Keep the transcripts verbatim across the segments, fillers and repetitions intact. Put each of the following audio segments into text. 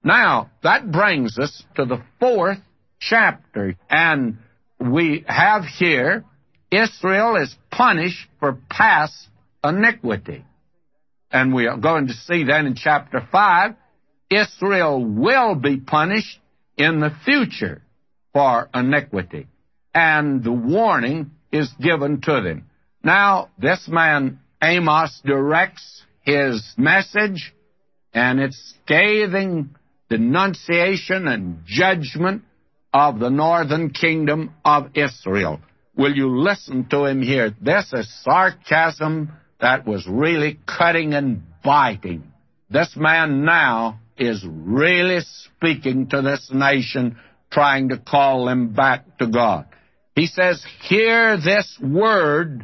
Now, that brings us to the fourth chapter, and we have here, Israel is punished for past iniquity. And we are going to see then in chapter five, Israel will be punished in the future for iniquity. And the warning is given to them. Now, this man Amos directs his message, and it's scathing denunciation and judgment of the northern kingdom of Israel. Will you listen to him here? This is sarcasm that was really cutting and biting. This man now is really speaking to this nation, trying to call them back to God. He says, "Hear this word,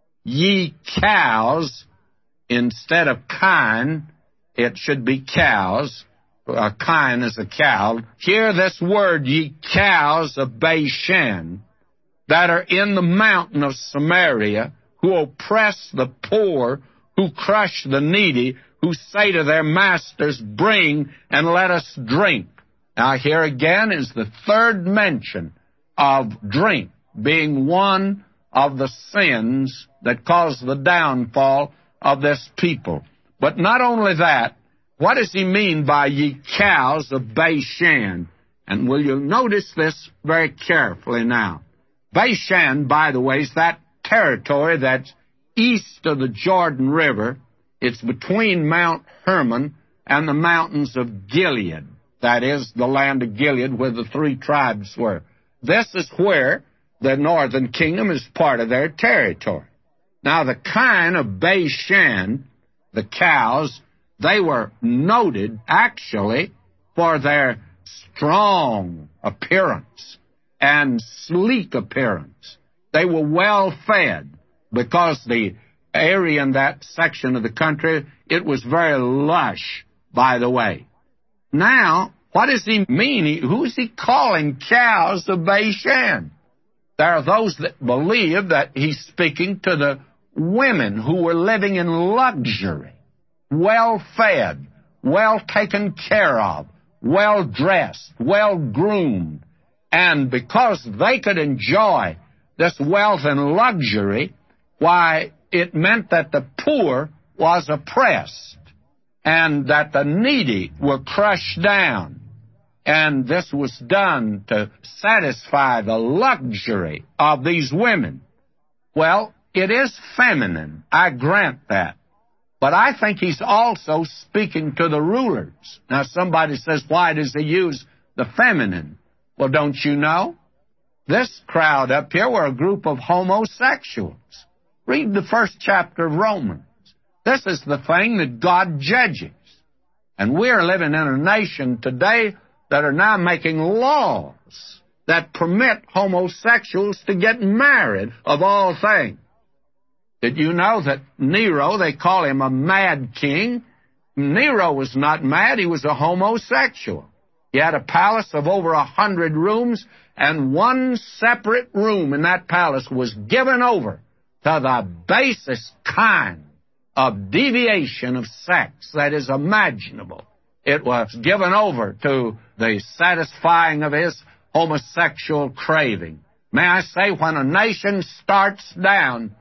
ye cows." Instead of kine, it should be cows. A kine is a cow. "Hear this word, ye cows of Bashan, that are in the mountain of Samaria, who oppress the poor, who crush the needy, who say to their masters, bring and let us drink." Now here again is the third mention of drink being one of the sins that caused the downfall of this people. But not only that, what does he mean by ye cows of Bashan? And will you notice this very carefully now? Bashan, by the way, is that territory that's east of the Jordan River. It's between Mount Hermon and the mountains of Gilead. That is, the land of Gilead where the three tribes were. This is where the northern kingdom is part of their territory. Now, the kine of Bashan, the cows, they were noted, actually, for their strong appearance and sleek appearance. They were well fed because the area in that section of the country, it was very lush, by the way. Now, what does he mean? He, who's he calling cows of Bashan? There are those that believe that he's speaking to the women who were living in luxury, well-fed, well taken care of, well-dressed, well-groomed. And because they could enjoy this wealth and luxury, why, it meant that the poor was oppressed and that the needy were crushed down. And this was done to satisfy the luxury of these women. Well, it is feminine, I grant that. But I think he's also speaking to the rulers. Now, somebody says, why does he use the feminine? Well, don't you know? This crowd up here were a group of homosexuals. Read the first chapter of Romans. This is the thing that God judges. And we're living in a nation today that are now making laws that permit homosexuals to get married, of all things. Did you know that Nero, they call him a mad king? Nero was not mad, he was a homosexual. He had a palace of over a hundred rooms, and one separate room in that palace was given over to the basest kind of deviation of sex that is imaginable. It was given over to the satisfying of his homosexual craving. May I say, when a nation starts down,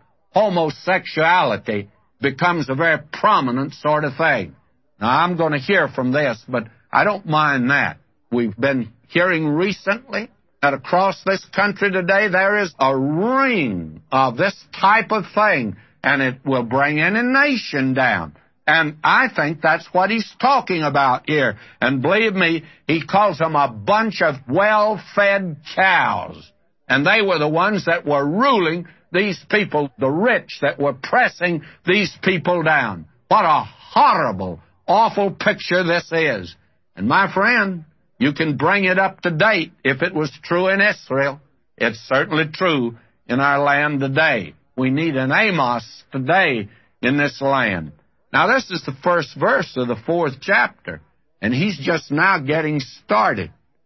homosexuality becomes a very prominent sort of thing. Now, I'm going to hear from this, but I don't mind that. We've been hearing recently that across this country today there is a ring of this type of thing, and it will bring any nation down. And I think that's what he's talking about here. And believe me, he calls them a bunch of well-fed cows. And they were the ones that were ruling these people, the rich that were pressing these people down. What a horrible, awful picture this is. And my friend, you can bring it up to date if it was true in Israel. It's certainly true in our land today. We need an Amos today in this land. Now, this is the first verse of the fourth chapter, and he's just now getting started.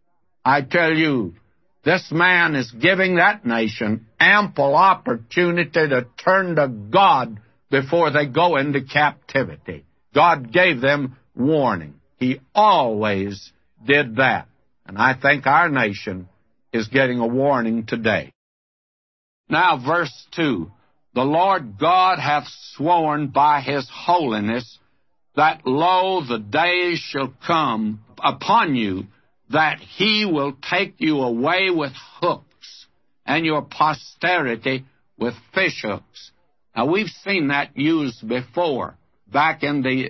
I tell you, this man is giving that nation ample opportunity to turn to God before they go into captivity. God gave them warning. He always did that. And I think our nation is getting a warning today. Now, verse two. The Lord God hath sworn by his holiness that, lo, the days shall come upon you that he will take you away with hooks, and your posterity with fish hooks. Now, we've seen that used before. Back in the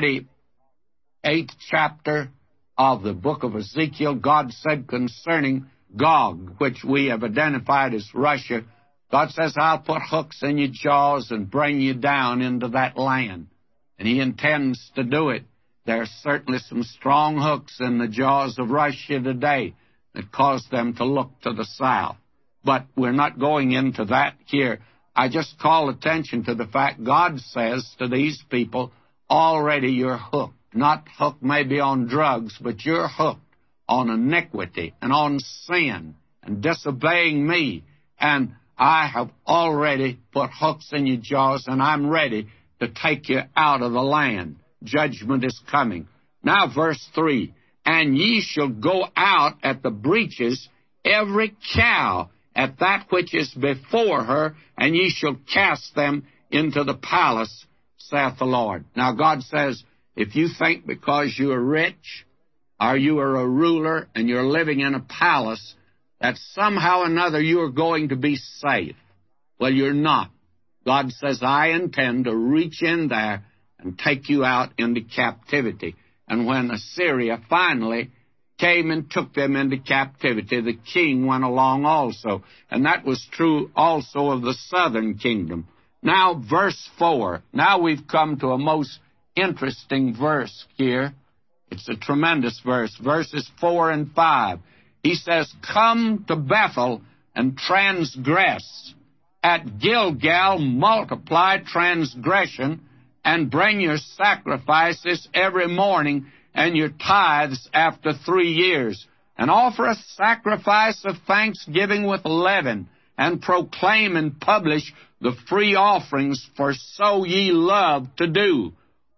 thirty-eighth chapter of the book of Ezekiel, God said concerning Gog, which we have identified as Russia, God says, I'll put hooks in your jaws and bring you down into that land. And he intends to do it. There are certainly some strong hooks in the jaws of Russia today that cause them to look to the south. But we're not going into that here. I just call attention to the fact God says to these people, already you're hooked. Not hooked maybe on drugs, but you're hooked on iniquity and on sin and disobeying me. And I have already put hooks in your jaws, and I'm ready to take you out of the land. Judgment is coming. Now, verse three. And ye shall go out at the breaches, every cow at that which is before her, and ye shall cast them into the palace, saith the Lord. Now, God says, if you think because you are rich, or you are a ruler, and you're living in a palace, that somehow or another you are going to be safe. Well, you're not. God says, I intend to reach in there and take you out into captivity. And when Assyria finally came and took them into captivity, the king went along also. And that was true also of the southern kingdom. Now, verse four. Now we've come to a most interesting verse here. It's a tremendous verse. Verses four and five. He says, come to Bethel and transgress. At Gilgal multiply transgression, and bring your sacrifices every morning, and your tithes after three years. And offer a sacrifice of thanksgiving with leaven, and proclaim and publish the free offerings, for so ye love to do.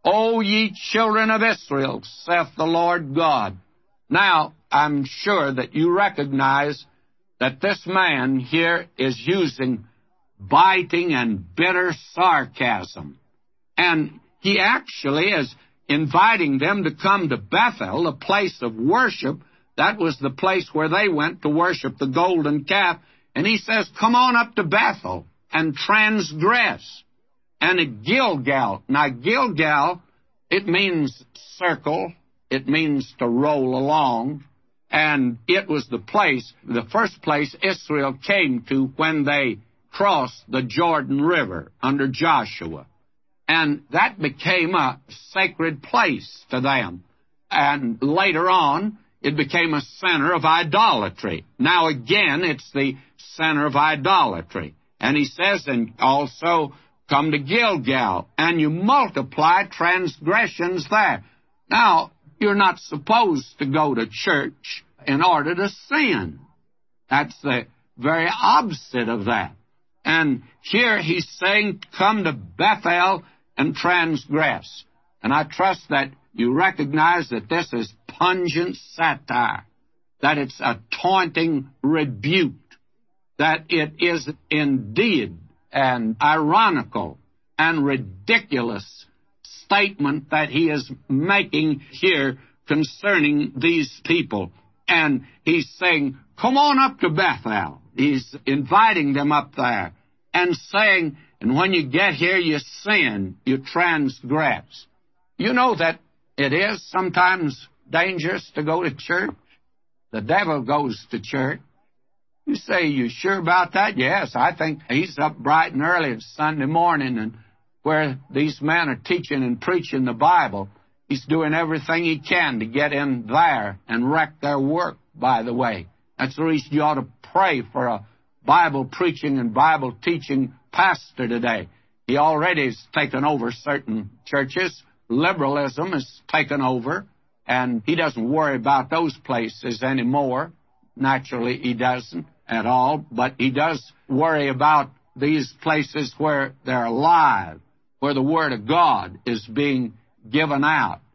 O ye children of Israel, saith the Lord God. Now, I'm sure that you recognize that this man here is using biting and bitter sarcasm. And he actually is inviting them to come to Bethel, a place of worship. That was the place where they went to worship the golden calf. And he says, come on up to Bethel and transgress. And at Gilgal, now Gilgal, it means circle. It means to roll along. And it was the place, the first place Israel came to when they crossed the Jordan River under Joshua. And that became a sacred place to them. And later on, it became a center of idolatry. Now again, it's the center of idolatry. And he says, and also come to Gilgal, and you multiply transgressions there. Now, you're not supposed to go to church in order to sin. That's the very opposite of that. And here he's saying, come to Bethel and transgress. And I trust that you recognize that this is pungent satire, that it's a taunting rebuke, that it is indeed an ironical and ridiculous statement that he is making here concerning these people. And he's saying, come on up to Bethel. He's inviting them up there and saying, and when you get here, you sin, you transgress. You know that it is sometimes dangerous to go to church. The devil goes to church. You say, you sure about that? Yes, I think he's up bright and early on Sunday morning, and where these men are teaching and preaching the Bible, he's doing everything he can to get in there and wreck their work, by the way. That's the reason you ought to pray for a Bible preaching and Bible teaching pastor today. He already has taken over certain churches. Liberalism has taken over, and he doesn't worry about those places anymore. Naturally, he doesn't at all, but he does worry about these places where they're alive, where the Word of God is being given out.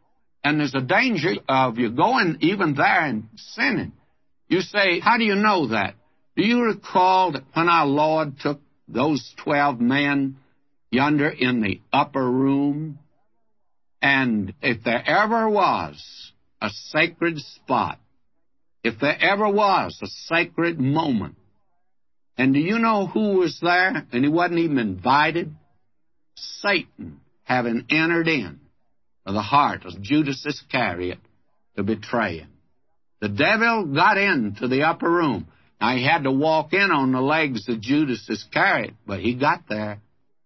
And there's a danger of you going even there and sinning. You say, how do you know that? Do you recall that when our Lord took those twelve men yonder in the upper room, and if there ever was a sacred spot, if there ever was a sacred moment, and do you know who was there? And he wasn't even invited? Satan, having entered in the heart of Judas Iscariot to betray him. The devil got into the upper room. Now, he had to walk in on the legs of Judas Iscariot, but he got there.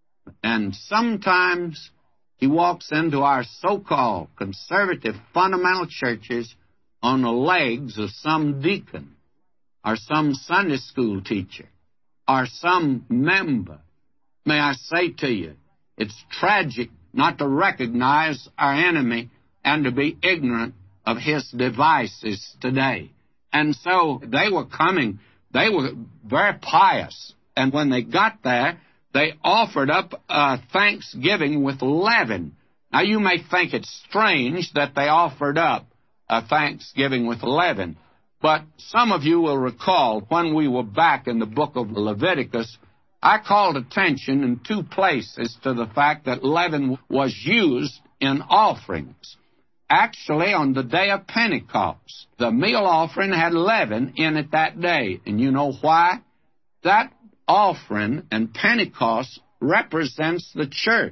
And sometimes he walks into our so-called conservative fundamental churches on the legs of some deacon or some Sunday school teacher or some member. May I say to you, it's tragic not to recognize our enemy and to be ignorant of his devices today. And so they were coming. They were very pious. And when they got there, they offered up uh, thanksgiving with leaven. Now, you may think it's strange that they offered up a thanksgiving with leaven. But some of you will recall when we were back in the book of Leviticus, I called attention in two places to the fact that leaven was used in offerings. Actually, on the day of Pentecost, the meal offering had leaven in it that day. And you know why? That offering and Pentecost represents the church.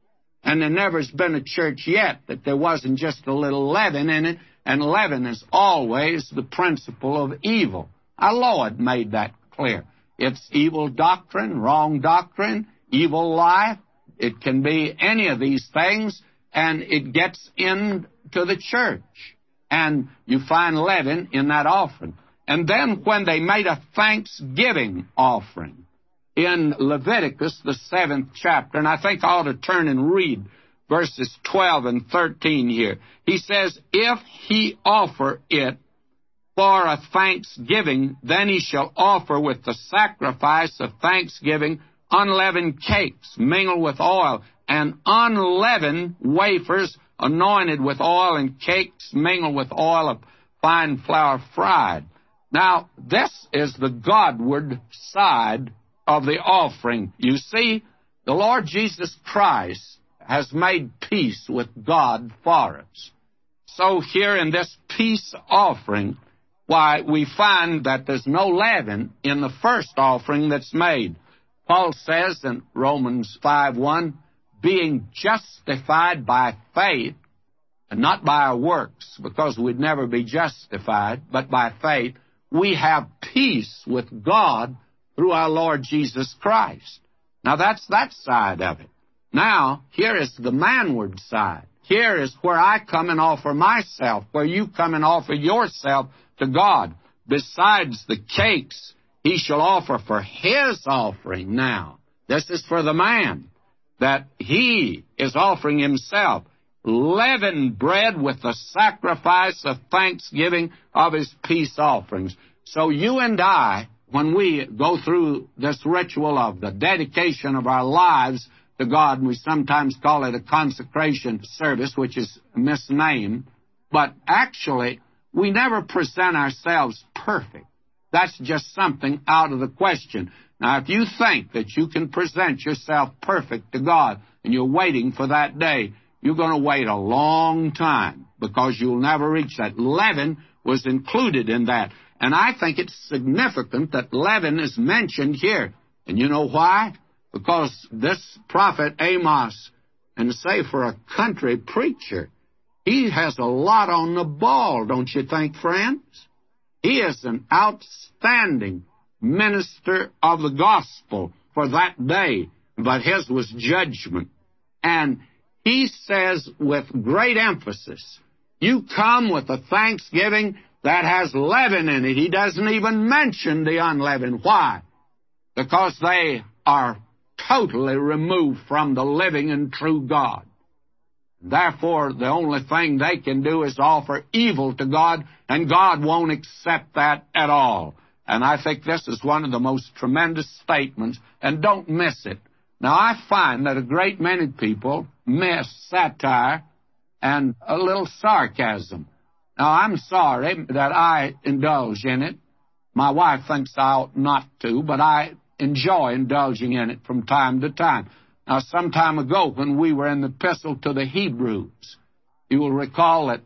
And there never has been a church yet that there wasn't just a little leaven in it, and leaven is always the principle of evil. Our Lord made that clear. It's evil doctrine, wrong doctrine, evil life. It can be any of these things, and it gets into the church. And you find leaven in that offering. And then when they made a thanksgiving offering in Leviticus, the seventh chapter, and I think I ought to turn and read verses twelve and thirteen here. He says, if he offer it for a thanksgiving, then he shall offer with the sacrifice of thanksgiving unleavened cakes mingled with oil, and unleavened wafers anointed with oil, and cakes mingled with oil of fine flour fried. Now, this is the Godward side of the offering. You see, the Lord Jesus Christ has made peace with God for us. So here in this peace offering, why, we find that there's no leaven in the first offering that's made. Paul says in Romans five one, being justified by faith, and not by our works, because we'd never be justified, but by faith, we have peace with God through our Lord Jesus Christ. Now, that's that side of it. Now, here is the manward side. Here is where I come and offer myself, where you come and offer yourself to God. Besides the cakes, he shall offer for his offering now. This is for the man, that he is offering himself leavened bread with the sacrifice of thanksgiving of his peace offerings. So you and I, when we go through this ritual of the dedication of our lives to God, and we sometimes call it a consecration service, which is misnamed, but actually, we never present ourselves perfect. That's just something out of the question. Now, if you think that you can present yourself perfect to God, and you're waiting for that day, you're going to wait a long time, because you'll never reach that. Leaven was included in that. And I think it's significant that leaven is mentioned here. And you know why? Because this prophet Amos, and say for a country preacher, he has a lot on the ball, don't you think, friends? He is an outstanding minister of the gospel for that day, but his was judgment. And he says with great emphasis, you come with a thanksgiving that has leaven in it. He doesn't even mention the unleavened. Why? Because they are totally removed from the living and true God. Therefore, the only thing they can do is offer evil to God, and God won't accept that at all. And I think this is one of the most tremendous statements, and don't miss it. Now, I find that a great many people miss satire and a little sarcasm. Now, I'm sorry that I indulge in it. My wife thinks I ought not to, but I enjoy indulging in it from time to time. Now, some time ago, when we were in the Epistle to the Hebrews, you will recall that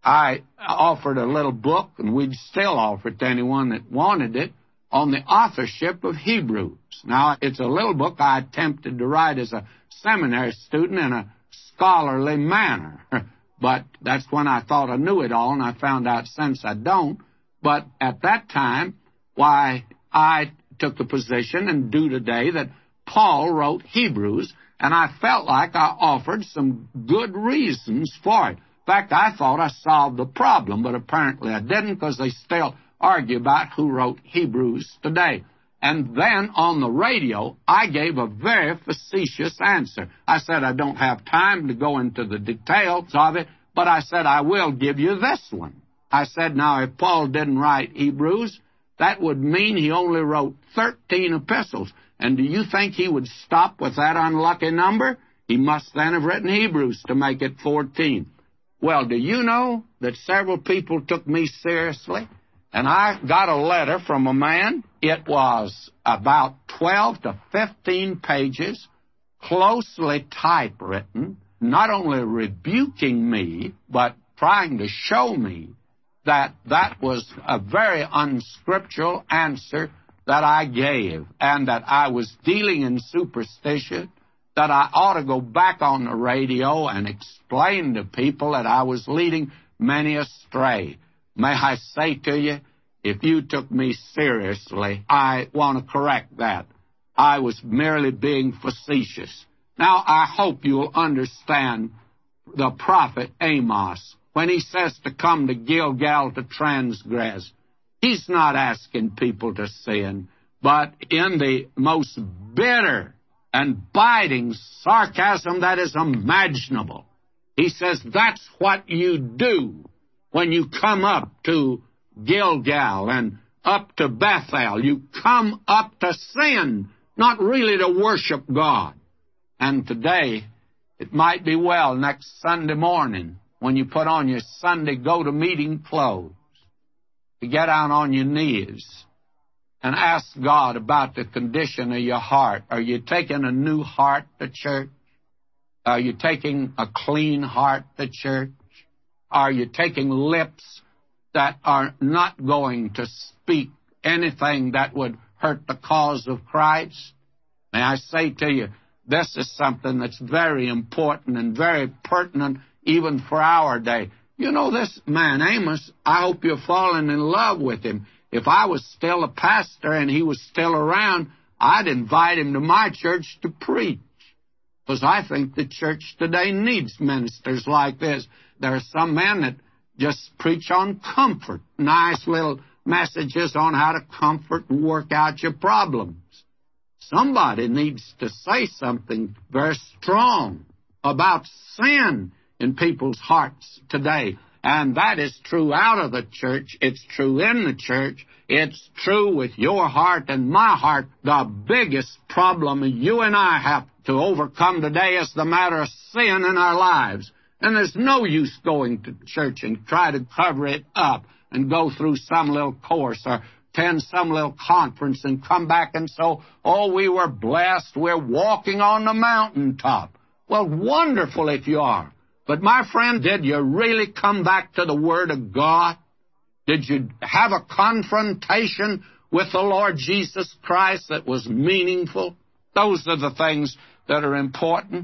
I offered a little book, and we'd still offer it to anyone that wanted it, on the authorship of Hebrews. Now, it's a little book I attempted to write as a seminary student in a scholarly manner. But that's when I thought I knew it all, and I found out since I don't. But at that time, why, I took the position, and do today, that Paul wrote Hebrews, and I felt like I offered some good reasons for it. In fact, I thought I solved the problem, but apparently I didn't, because they still argue about who wrote Hebrews today. And then on the radio, I gave a very facetious answer. I said I don't have time to go into the details of it, but I said I will give you this one. I said, now, if Paul didn't write Hebrews, that would mean he only wrote thirteen epistles. And do you think he would stop with that unlucky number? He must then have written Hebrews to make it fourteen. Well, do you know that several people took me seriously? And I got a letter from a man. It was about twelve to fifteen pages, closely typewritten, not only rebuking me, but trying to show me that that was a very unscriptural answer that I gave, and that I was dealing in superstition, that I ought to go back on the radio and explain to people that I was leading many astray. May I say to you, if you took me seriously, I want to correct that. I was merely being facetious. Now, I hope you'll understand the prophet Amos. When he says to come to Gilgal to transgress, he's not asking people to sin, but in the most bitter and biting sarcasm that is imaginable. He says, that's what you do when you come up to Gilgal and up to Bethel. You come up to sin, not really to worship God. And today, it might be well next Sunday morning, when you put on your Sunday go-to-meeting clothes, to get out on your knees and ask God about the condition of your heart. Are you taking a new heart to church? Are you taking a clean heart to church? Are you taking lips that are not going to speak anything that would hurt the cause of Christ? May I say to you, this is something that's very important and very pertinent even for our day. You know, this man, Amos, I hope you're falling in love with him. If I was still a pastor and he was still around, I'd invite him to my church to preach. Because I think the church today needs ministers like this. There are some men that just preach on comfort, nice little messages on how to comfort and work out your problems. Somebody needs to say something very strong about sin in people's hearts today. And that is true out of the church. It's true in the church. It's true with your heart and my heart. The biggest problem you and I have to overcome today is the matter of sin in our lives. And there's no use going to church and try to cover it up and go through some little course or attend some little conference and come back and so, oh, we were blessed. We're walking on the mountaintop. Well, wonderful if you are. But, my friend, did you really come back to the Word of God? Did you have a confrontation with the Lord Jesus Christ that was meaningful? Those are the things that are important.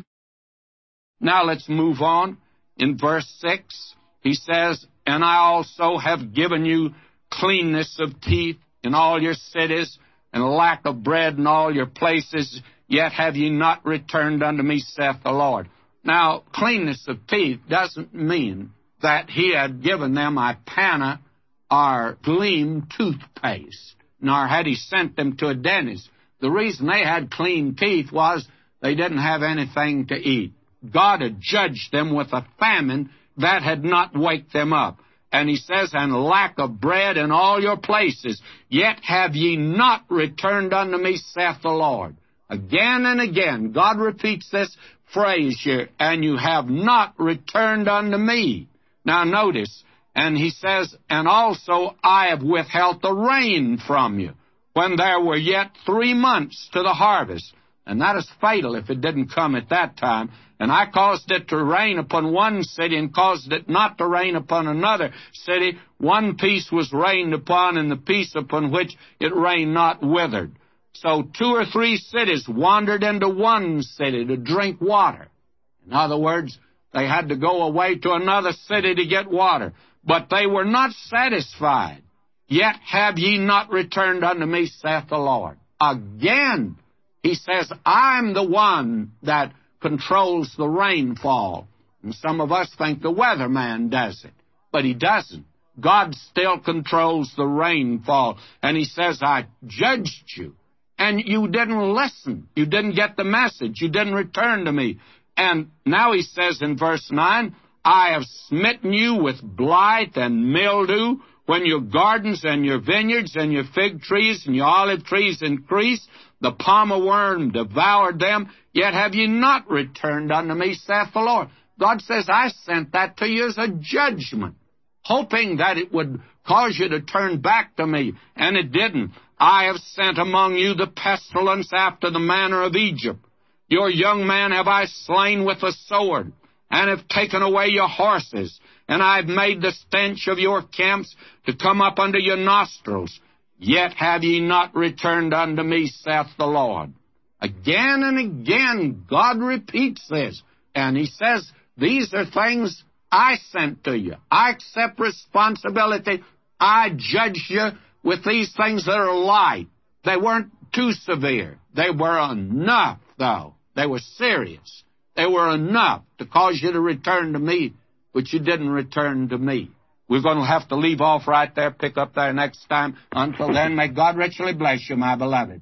Now let's move on. In verse six, he says, and I also have given you cleanness of teeth in all your cities, and lack of bread in all your places, yet have ye not returned unto me, saith the Lord. Now, cleanness of teeth doesn't mean that he had given them Ipana or Gleam toothpaste, nor had he sent them to a dentist. The reason they had clean teeth was they didn't have anything to eat. God had judged them with a famine that had not waked them up. And he says, and lack of bread in all your places, yet have ye not returned unto me, saith the Lord. Again and again, God repeats this phrase here, and you have not returned unto me. Now notice, and he says, and also I have withheld the rain from you, when there were yet three months to the harvest. And that is fatal if it didn't come at that time. And I caused it to rain upon one city and caused it not to rain upon another city. One piece was rained upon, and the piece upon which it rained not withered. So two or three cities wandered into one city to drink water. In other words, they had to go away to another city to get water. But they were not satisfied. Yet have ye not returned unto me, saith the Lord. Again, he says, I'm the one that controls the rainfall. And some of us think the weatherman does it, but he doesn't. God still controls the rainfall. And he says, I judged you, and you didn't listen. You didn't get the message. You didn't return to me. And now he says in verse nine, I have smitten you with blight and mildew, when your gardens and your vineyards and your fig trees and your olive trees increased, the palmer worm devoured them, yet have ye not returned unto me, saith the Lord. God says, I sent that to you as a judgment, hoping that it would cause you to turn back to me, and it didn't. I have sent among you the pestilence after the manner of Egypt. Your young man have I slain with the sword, and have taken away your horses, and I have made the stench of your camps to come up unto your nostrils. Yet have ye not returned unto me, saith the Lord. Again and again, God repeats this, and he says, these are things I sent to you. I accept responsibility. I judge you with these things that are light. They weren't too severe. They were enough, though. They were serious. They were enough to cause you to return to me, but you didn't return to me. We're going to have to leave off right there, pick up there next time. Until then, may God richly bless you, my beloved.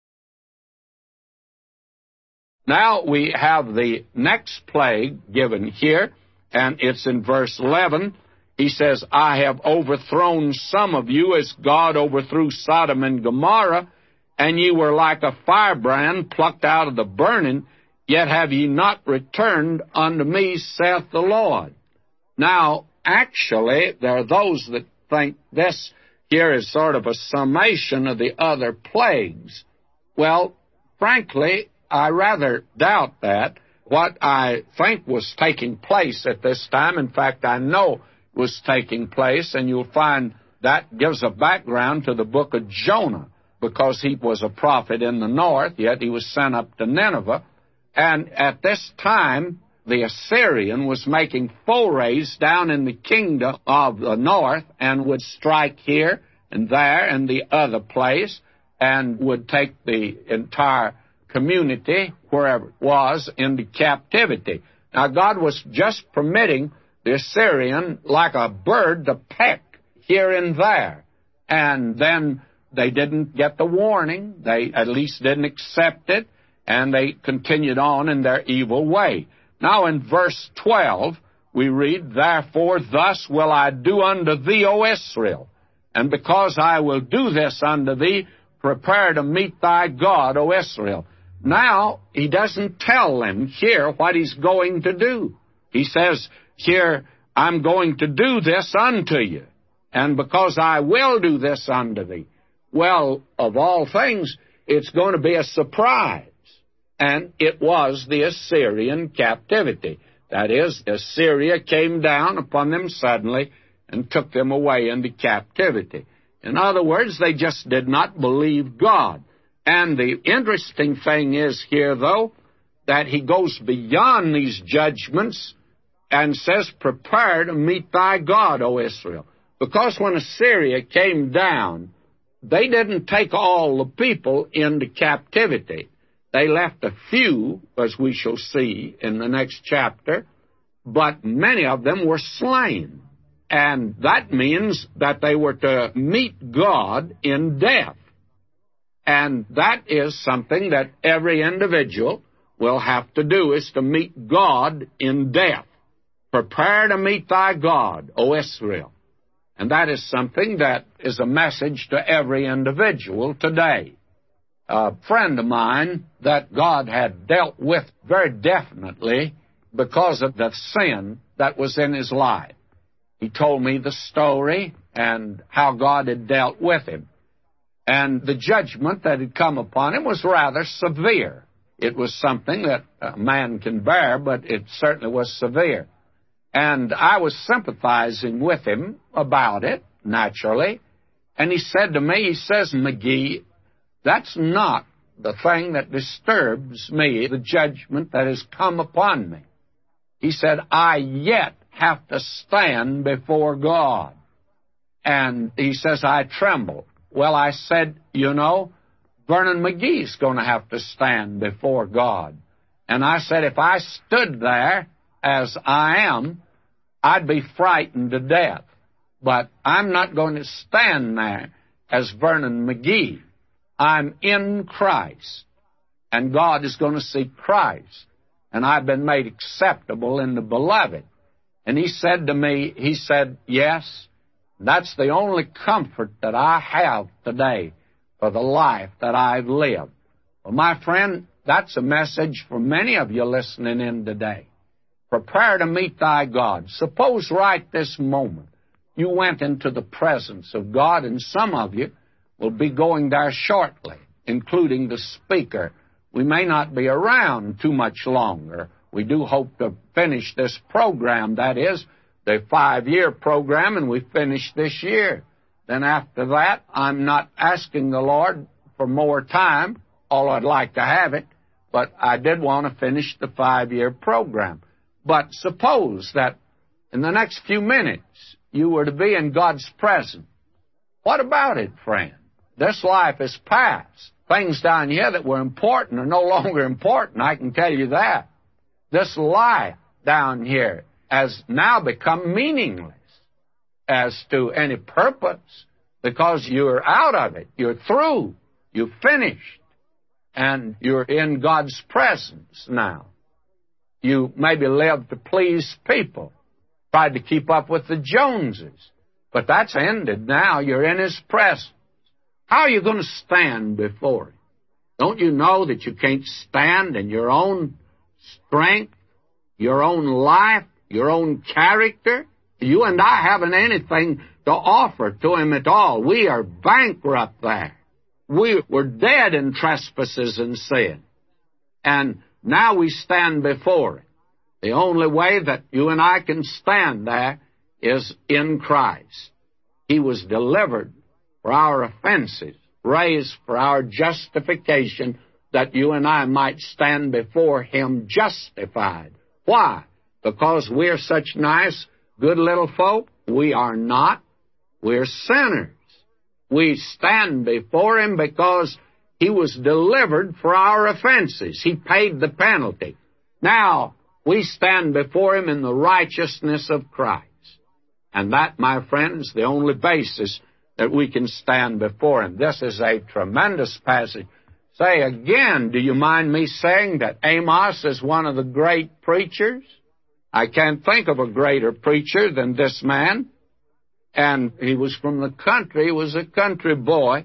Now we have the next plague given here, and it's in verse eleven. He says, I have overthrown some of you as God overthrew Sodom and Gomorrah, and ye were like a firebrand plucked out of the burning, yet have ye not returned unto me, saith the Lord. Now, actually, there are those that think this here is sort of a summation of the other plagues. Well, frankly, I rather doubt that. What I think was taking place at this time, in fact, I know was taking place, and you'll find that gives a background to the book of Jonah, because he was a prophet in the north, yet he was sent up to Nineveh. And at this time, the Assyrian was making forays down in the kingdom of the north and would strike here and there and the other place and would take the entire community, wherever it was, into captivity. Now, God was just permitting the Assyrian, like a bird, to peck here and there. And then they didn't get the warning. They at least didn't accept it, and they continued on in their evil way. Now in verse twelve, we read, Therefore thus will I do unto thee, O Israel, and because I will do this unto thee, prepare to meet thy God, O Israel. Now, he doesn't tell them here what he's going to do. He says here, I'm going to do this unto you, and because I will do this unto thee. Well, of all things, it's going to be a surprise. And it was the Assyrian captivity. That is, Assyria came down upon them suddenly and took them away into captivity. In other words, they just did not believe God. And the interesting thing is here, though, that he goes beyond these judgments and says, Prepare to meet thy God, O Israel. Because when Assyria came down, they didn't take all the people into captivity. They left a few, as we shall see in the next chapter, but many of them were slain. And that means that they were to meet God in death. And that is something that every individual will have to do, is to meet God in death. Prepare to meet thy God, O Israel. And that is something that is a message to every individual today. a friend of mine that God had dealt with very definitely because of the sin that was in his life. He told me the story and how God had dealt with him. And the judgment that had come upon him was rather severe. It was something that a man can bear, but it certainly was severe. And I was sympathizing with him about it, naturally. And he said to me, he says, McGee, that's not the thing that disturbs me, the judgment that has come upon me. He said, I yet have to stand before God. And he says, I tremble. Well, I said, you know, Vernon McGee's going to have to stand before God. And I said, if I stood there as I am, I'd be frightened to death. But I'm not going to stand there as Vernon McGee. I'm in Christ, and God is going to see Christ, and I've been made acceptable in the Beloved. And he said to me, he said, yes, that's the only comfort that I have today for the life that I've lived. Well, my friend, that's a message for many of you listening in today. Prepare to meet thy God. Suppose right this moment you went into the presence of God, and some of you will be going there shortly, including the speaker. We may not be around too much longer. We do hope to finish this program, that is, the five-year program, and we finish this year. Then after that, I'm not asking the Lord for more time, although I'd like to have it, but I did want to finish the five-year program. But suppose that in the next few minutes you were to be in God's presence. What about it, friend? This life is past. Things down here that were important are no longer important, I can tell you that. This life down here has now become meaningless as to any purpose because you're out of it. You're through. You've finished. And you're in God's presence now. You maybe lived to please people, tried to keep up with the Joneses, but that's ended now. You're in His presence. How are you going to stand before Him? Don't you know that you can't stand in your own strength, your own life, your own character? You and I haven't anything to offer to Him at all. We are bankrupt there. We were dead in trespasses and sin. And now we stand before Him. The only way that you and I can stand there is in Christ. He was delivered for our offenses, raised for our justification, that you and I might stand before Him justified. Why? Because we're such nice, good little folk? We are not. We're sinners. We stand before Him because He was delivered for our offenses. He paid the penalty. Now, we stand before Him in the righteousness of Christ. And that, my friend, is the only basis that we can stand before Him. This is a tremendous passage. Say again, do you mind me saying that Amos is one of the great preachers? I can't think of a greater preacher than this man. And he was from the country. He was a country boy.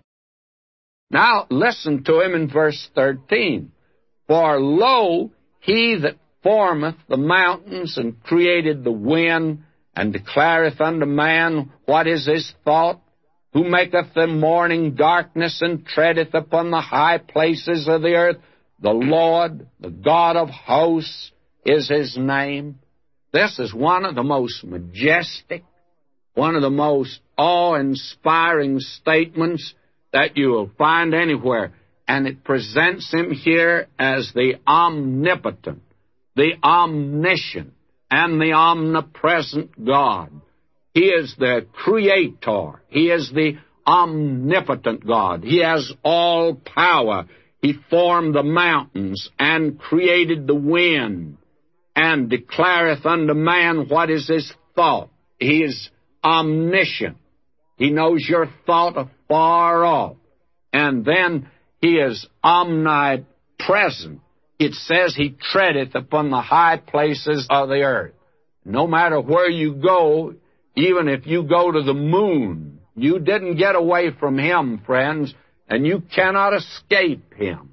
Now, listen to him in verse thirteen. For lo, He that formeth the mountains and created the wind, and declareth unto man what is his thought, who maketh the morning darkness and treadeth upon the high places of the earth, the Lord, the God of hosts, is His name. This is one of the most majestic, one of the most awe-inspiring statements that you will find anywhere. And it presents Him here as the omnipotent, the omniscient, and the omnipresent God. He is the creator. He is the omnipotent God. He has all power. He formed the mountains and created the wind, and declareth unto man what is his thought. He is omniscient. He knows your thought afar off. And then He is omnipresent. It says He treadeth upon the high places of the earth. No matter where you go, even if you go to the moon, you didn't get away from Him, friends. and you cannot escape Him.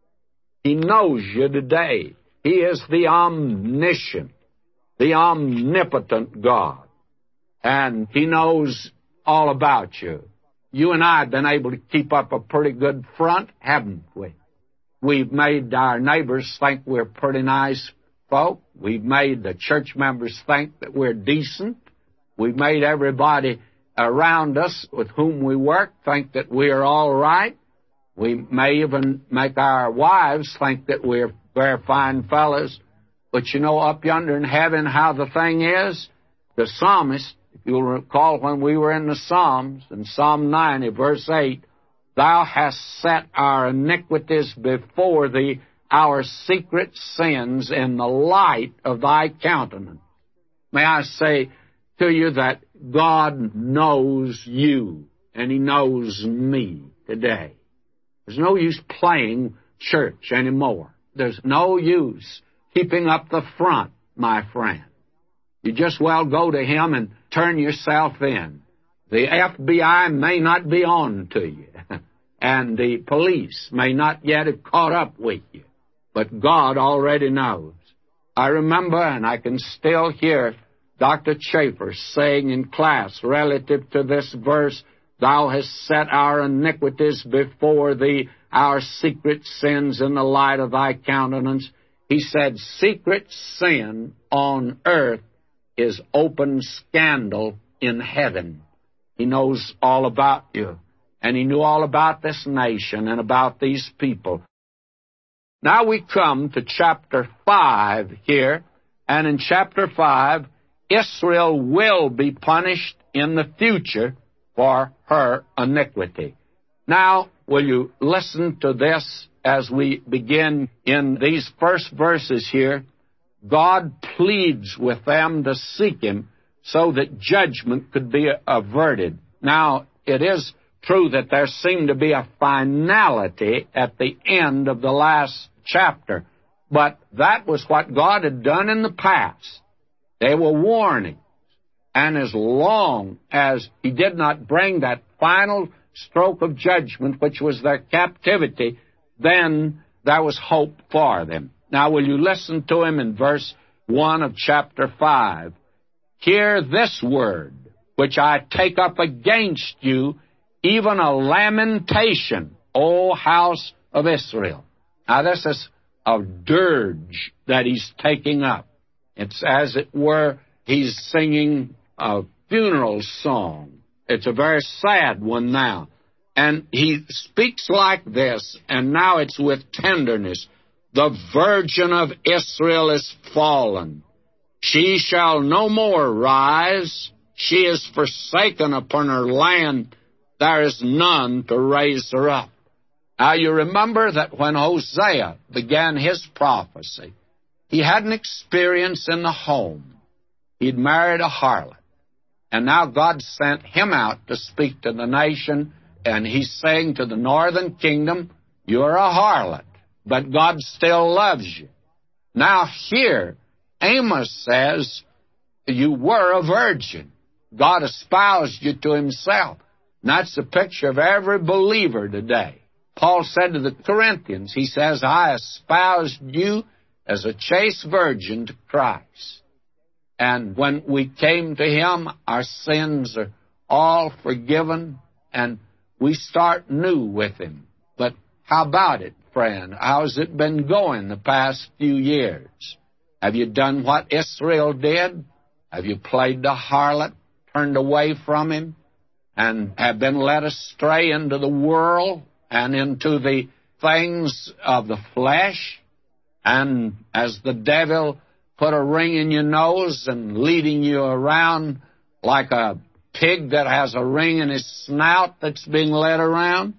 He knows you today. He is the omniscient, the omnipotent God, and He knows all about you. You and I have been able to keep up a pretty good front, haven't we? We've made our neighbors think we're pretty nice folk. We've made the church members think that we're decent. We've made everybody around us with whom we work think that we're all right. We may even make our wives think that we're very fine fellows. But you know, up yonder in heaven, how the thing is, the psalmist, if you'll recall when we were in the Psalms, in Psalm ninety, verse eight, Thou hast set our iniquities before Thee, our secret sins in the light of Thy countenance. May I say to you that God knows you, and He knows me today. There's no use playing church anymore. There's no use keeping up the front, my friend. You just well go to Him and turn yourself in. The F B I may not be on to you, and the police may not yet have caught up with you, but God already knows. I remember, and I can still hear Doctor Chafer saying in class relative to this verse, Thou hast set our iniquities before Thee, our secret sins in the light of Thy countenance. He said, secret sin on earth is open scandal in heaven. He knows all about you, and He knew all about this nation and about these people. Now we come to chapter five here, and in chapter five, Israel will be punished in the future for her iniquity. Now, will you listen to this as we begin in these first verses here? God pleads with them to seek Him so that judgment could be averted. Now, it is true that there seemed to be a finality at the end of the last chapter, but that was what God had done in the past. They were warnings. And as long as He did not bring that final stroke of judgment, which was their captivity, then there was hope for them. Now, will you listen to Him in verse one of chapter five? Hear this word, which I take up against you, even a lamentation, O house of Israel. Now, this is a dirge that He's taking up. It's as it were, He's singing a funeral song. It's a very sad one now. And He speaks like this, and now it's with tenderness. The virgin of Israel is fallen. She shall no more rise. She is forsaken upon her land. There is none to raise her up. Now you remember that when Hosea began his prophecy, he had an experience in the home. He'd married a harlot. And now God sent him out to speak to the nation, and He's saying to the northern kingdom, you're a harlot, but God still loves you. Now here, Amos says, you were a virgin. God espoused you to Himself. And that's the picture of every believer today. Paul said to the Corinthians, he says, I espoused you as a chaste virgin to Christ. And when we came to Him, our sins are all forgiven, and we start new with Him. But how about it, friend? How's it been going the past few years? Have you done what Israel did? Have you played the harlot, turned away from Him, and have been led astray into the world and into the things of the flesh? And as the devil put a ring in your nose and leading you around like a pig that has a ring in his snout that's being led around?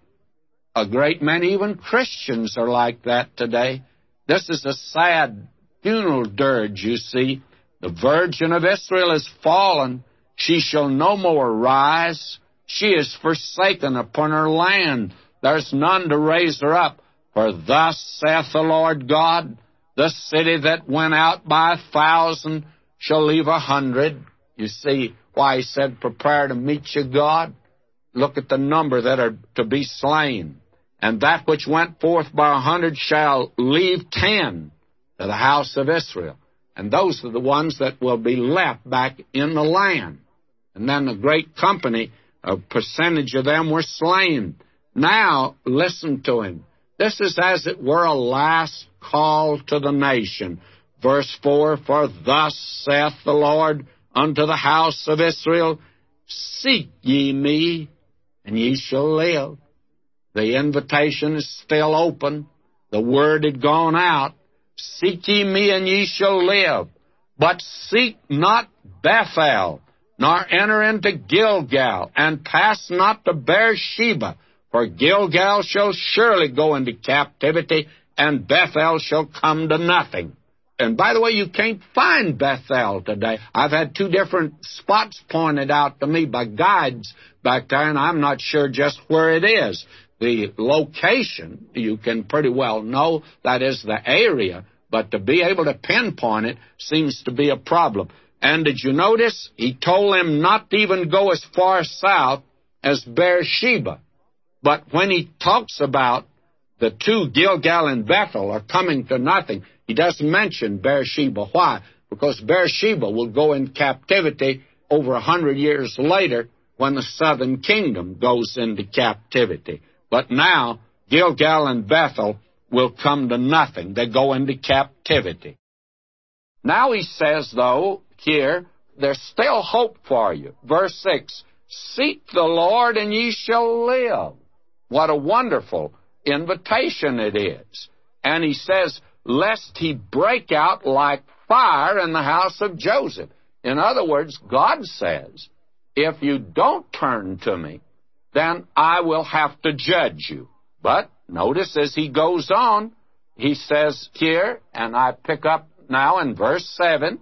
A great many, even Christians, are like that today. This is a sad funeral dirge, you see. The virgin of Israel is fallen. She shall no more rise. She is forsaken upon her land. There's none to raise her up. For thus saith the Lord God, the city that went out by a thousand shall leave a hundred. You see why He said, prepare to meet you, God? Look at the number that are to be slain. And that which went forth by a hundred shall leave ten to the house of Israel. And those are the ones that will be left back in the land. And then a great company, a percentage of them were slain. Now, listen to him. This is as it were a last call to the nation. Verse four, for thus saith the Lord unto the house of Israel, seek ye me, and ye shall live. The invitation is still open. The word had gone out. Seek ye me, and ye shall live. But seek not Bethel, nor enter into Gilgal, and pass not to Beersheba, for Gilgal shall surely go into captivity, and Bethel shall come to nothing. And by the way, you can't find Bethel today. I've had two different spots pointed out to me by guides back there, and I'm not sure just where it is. The location, you can pretty well know that is the area, but to be able to pinpoint it seems to be a problem. And did you notice? He told them not to even go as far south as Beersheba. But when he talks about the two, Gilgal and Bethel, are coming to nothing, he doesn't mention Beersheba. Why? Because Beersheba will go in captivity over a hundred years later when the southern kingdom goes into captivity. But now, Gilgal and Bethel will come to nothing. They go into captivity. Now he says, though, here, there's still hope for you. Verse six, seek the Lord and ye shall live. What a wonderful invitation it is. And he says, lest he break out like fire in the house of Joseph. In other words, God says, if you don't turn to me, then I will have to judge you. But notice as he goes on, he says here, and I pick up now in verse seven,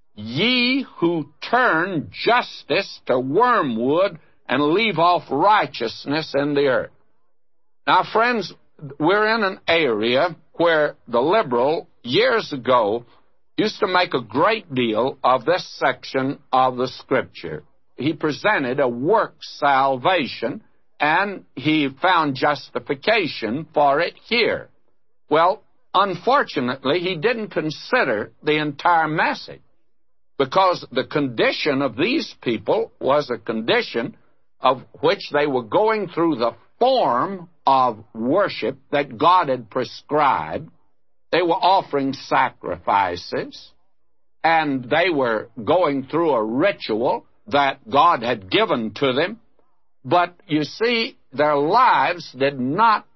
ye who turn justice to wormwood and leave off righteousness in the earth. Now, friends, we're in an area where the liberal, years ago, used to make a great deal of this section of the Scripture. He presented a work salvation, and he found justification for it here. Well, unfortunately, he didn't consider the entire message, because the condition of these people was a condition of which they were going through the form of worship that God had prescribed. They were offering sacrifices, and they were going through a ritual that God had given to them. But you see, their lives did not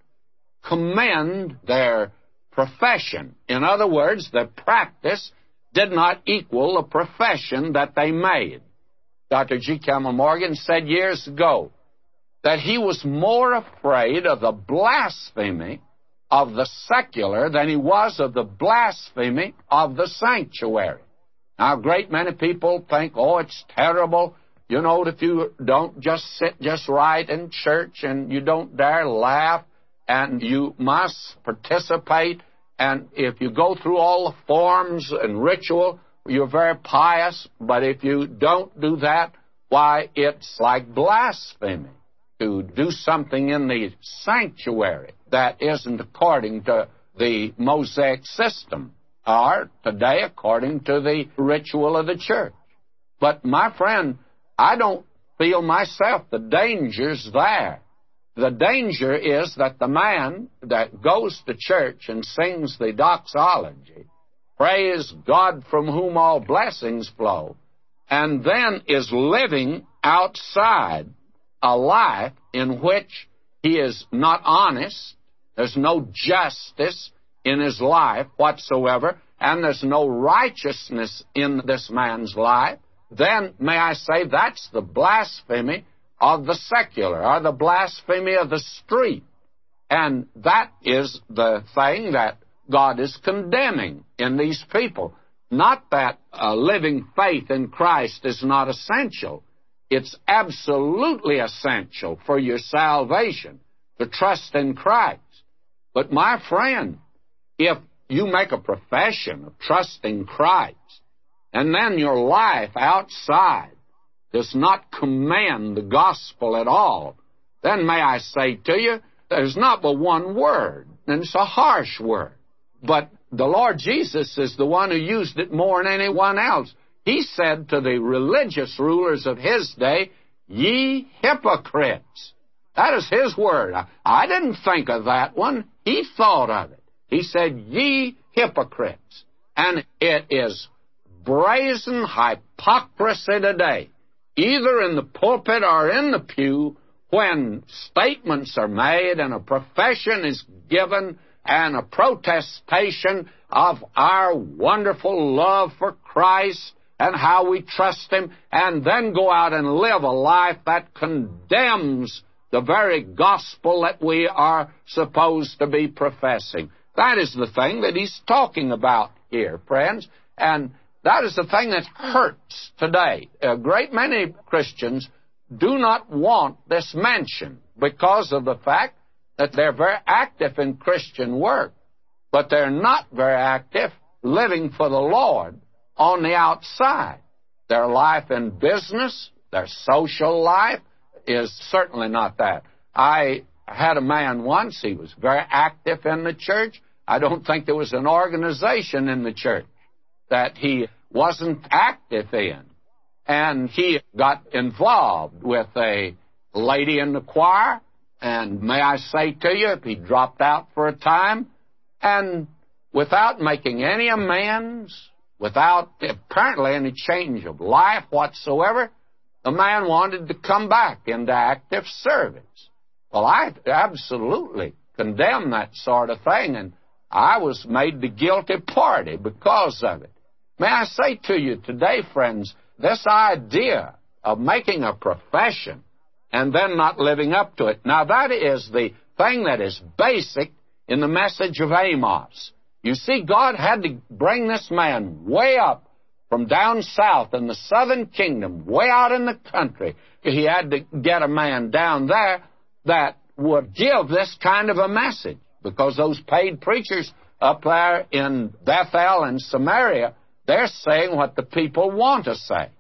commend their profession. In other words, their practice did not equal the profession that they made. Doctor G. Campbell Morgan said years ago that he was more afraid of the blasphemy of the secular than he was of the blasphemy of the sanctuary. Now, a great many people think, oh, it's terrible, you know, if you don't just sit just right in church and you don't dare laugh and you must participate, and if you go through all the forms and ritual, you're very pious, but if you don't do that, why, it's like blasphemy to do something in the sanctuary that isn't according to the Mosaic system, or today according to the ritual of the church. But my friend, I don't feel myself the danger's there. The danger is that the man that goes to church and sings the doxology, praise God from whom all blessings flow, and then is living outside a life in which he is not honest, there's no justice in his life whatsoever, and there's no righteousness in this man's life, then may I say that's the blasphemy of the secular, or the blasphemy of the street. And that is the thing that God is condemning in these people. Not that uh, living faith in Christ is not essential. It's absolutely essential for your salvation to trust in Christ. But my friend, if you make a profession of trusting Christ, and then your life outside does not commend the gospel at all, then may I say to you there's not but one word, and it's a harsh word. But the Lord Jesus is the one who used it more than anyone else. He said to the religious rulers of his day, "Ye hypocrites." That is his word. I didn't think of that one. He thought of it. He said, "Ye hypocrites." And it is brazen hypocrisy today, either in the pulpit or in the pew, when statements are made and a profession is given and a protestation of our wonderful love for Christ and how we trust Him, and then go out and live a life that condemns the very gospel that we are supposed to be professing. That is the thing that he's talking about here, friends, and that is the thing that hurts today. A great many Christians do not want this mentioned because of the fact that they're very active in Christian work, but they're not very active living for the Lord on the outside. Their life in business, their social life is certainly not that. I had a man once, he was very active in the church. I don't think there was an organization in the church that he wasn't active in. And he got involved with a lady in the choir, and may I say to you, he dropped out for a time, and without making any amends, without apparently any change of life whatsoever, the man wanted to come back into active service. Well, I absolutely condemn that sort of thing, and I was made the guilty party because of it. May I say to you today, friends, this idea of making a profession and then not living up to it, now that is the thing that is basic in the message of Amos. You see, God had to bring this man way up from down south in the southern kingdom, way out in the country. He had to get a man down there that would give this kind of a message, because those paid preachers up there in Bethel and Samaria, they're saying what the people want to say.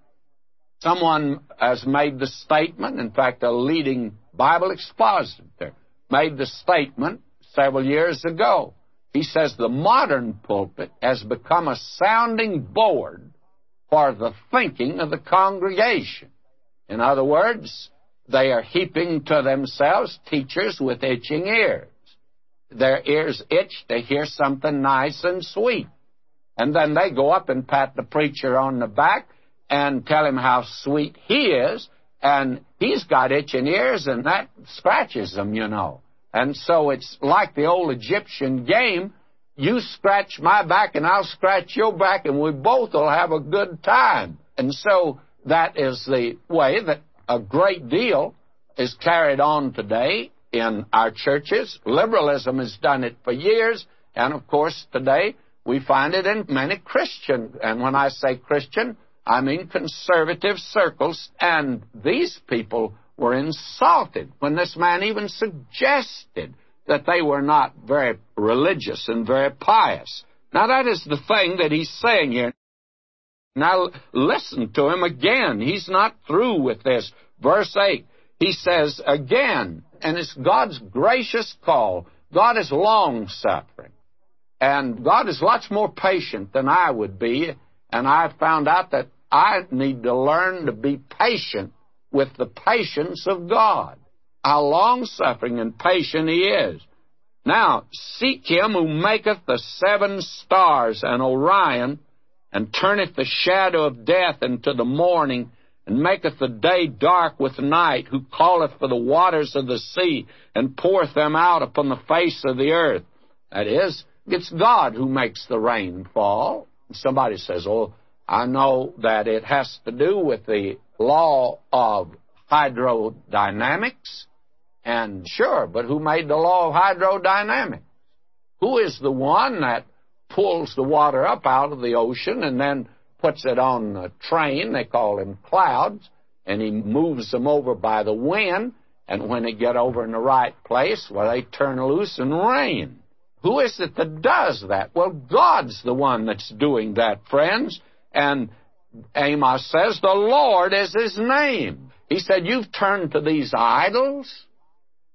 Someone has made the statement, in fact, a leading Bible expositor made the statement several years ago. He says the modern pulpit has become a sounding board for the thinking of the congregation. In other words, they are heaping to themselves teachers with itching ears. Their ears itch to hear something nice and sweet. And then they go up and pat the preacher on the back and tell him how sweet he is, and he's got itching ears, and that scratches them, you know. And so it's like the old Egyptian game. You scratch my back, and I'll scratch your back, and we both will have a good time. And so that is the way that a great deal is carried on today in our churches. Liberalism has done it for years, and of course today we find it in many Christian, and when I say Christian, I mean conservative circles, and these people were insulted when this man even suggested that they were not very religious and very pious. Now that is the thing that he's saying here. Now listen to him again. He's not through with this. Verse eight, he says again, and it's God's gracious call. God is long-suffering. And God is lots more patient than I would be, and I found out that I need to learn to be patient with the patience of God. How long-suffering and patient He is. Now, seek Him who maketh the seven stars and Orion, and turneth the shadow of death into the morning, and maketh the day dark with night, who calleth for the waters of the sea, and poureth them out upon the face of the earth. That is, it's God who makes the rain fall. Somebody says, oh, I know that it has to do with the law of hydrodynamics. And sure, but who made the law of hydrodynamics? Who is the one that pulls the water up out of the ocean and then puts it on a train? They call them clouds, and he moves them over by the wind, and when they get over in the right place, well, they turn loose and rain. Who is it that does that? Well, God's the one that's doing that, friends. And Amos says, the Lord is His name. He said, you've turned to these idols.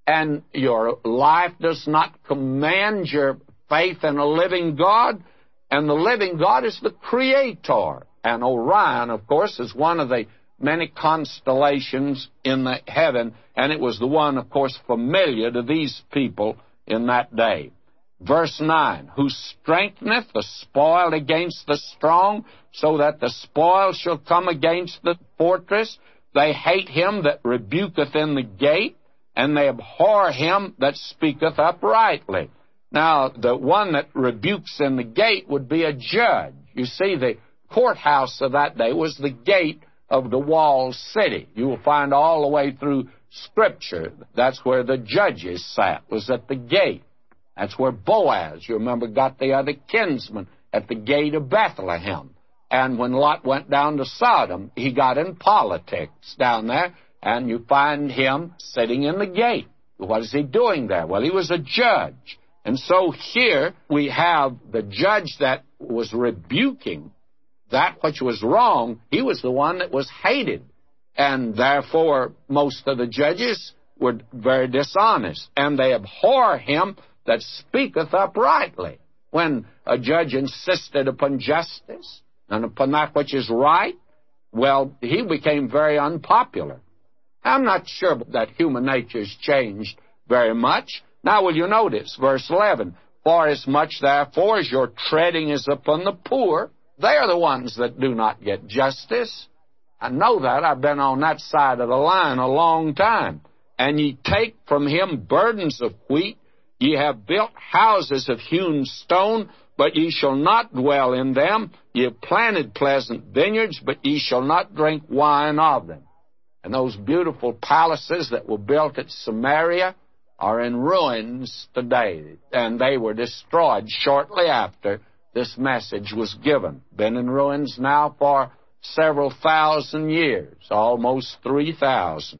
and your life does not command your faith in a living God, and the living God is the Creator. And Orion, of course, is one of the many constellations in the heaven, and it was the one, of course, familiar to these people in that day. Verse nine, who strengtheneth the spoiled against the strong, so that the spoil shall come against the fortress. They hate him that rebuketh in the gate, and they abhor him that speaketh uprightly. Now, the one that rebukes in the gate would be a judge. You see, the courthouse of that day was the gate of the walled city. You will find all the way through Scripture, that's where the judges sat, was at the gate. That's where Boaz, you remember, got the other kinsman at the gate of Bethlehem. And when Lot went down to Sodom, he got in politics down there, and you find him sitting in the gate. What is he doing there? Well, he was a judge. And so here we have the judge that was rebuking that which was wrong. He was the one that was hated. And therefore, most of the judges were very dishonest. And they abhor him that speaketh uprightly. When a judge insisted upon justice and upon that which is right, well, he became very unpopular. I'm not sure that human nature has changed very much. Now, will you notice, verse eleven, for as much, therefore, as your treading is upon the poor, they are the ones that do not get justice. I know that. I've been on that side of the line a long time. And ye take from him burdens of wheat. Ye have built houses of hewn stone, but ye shall not dwell in them. Ye have planted pleasant vineyards, but ye shall not drink wine of them. And those beautiful palaces that were built at Samaria are in ruins today, and they were destroyed shortly after this message was given. Been in ruins now for several thousand years, almost three thousand.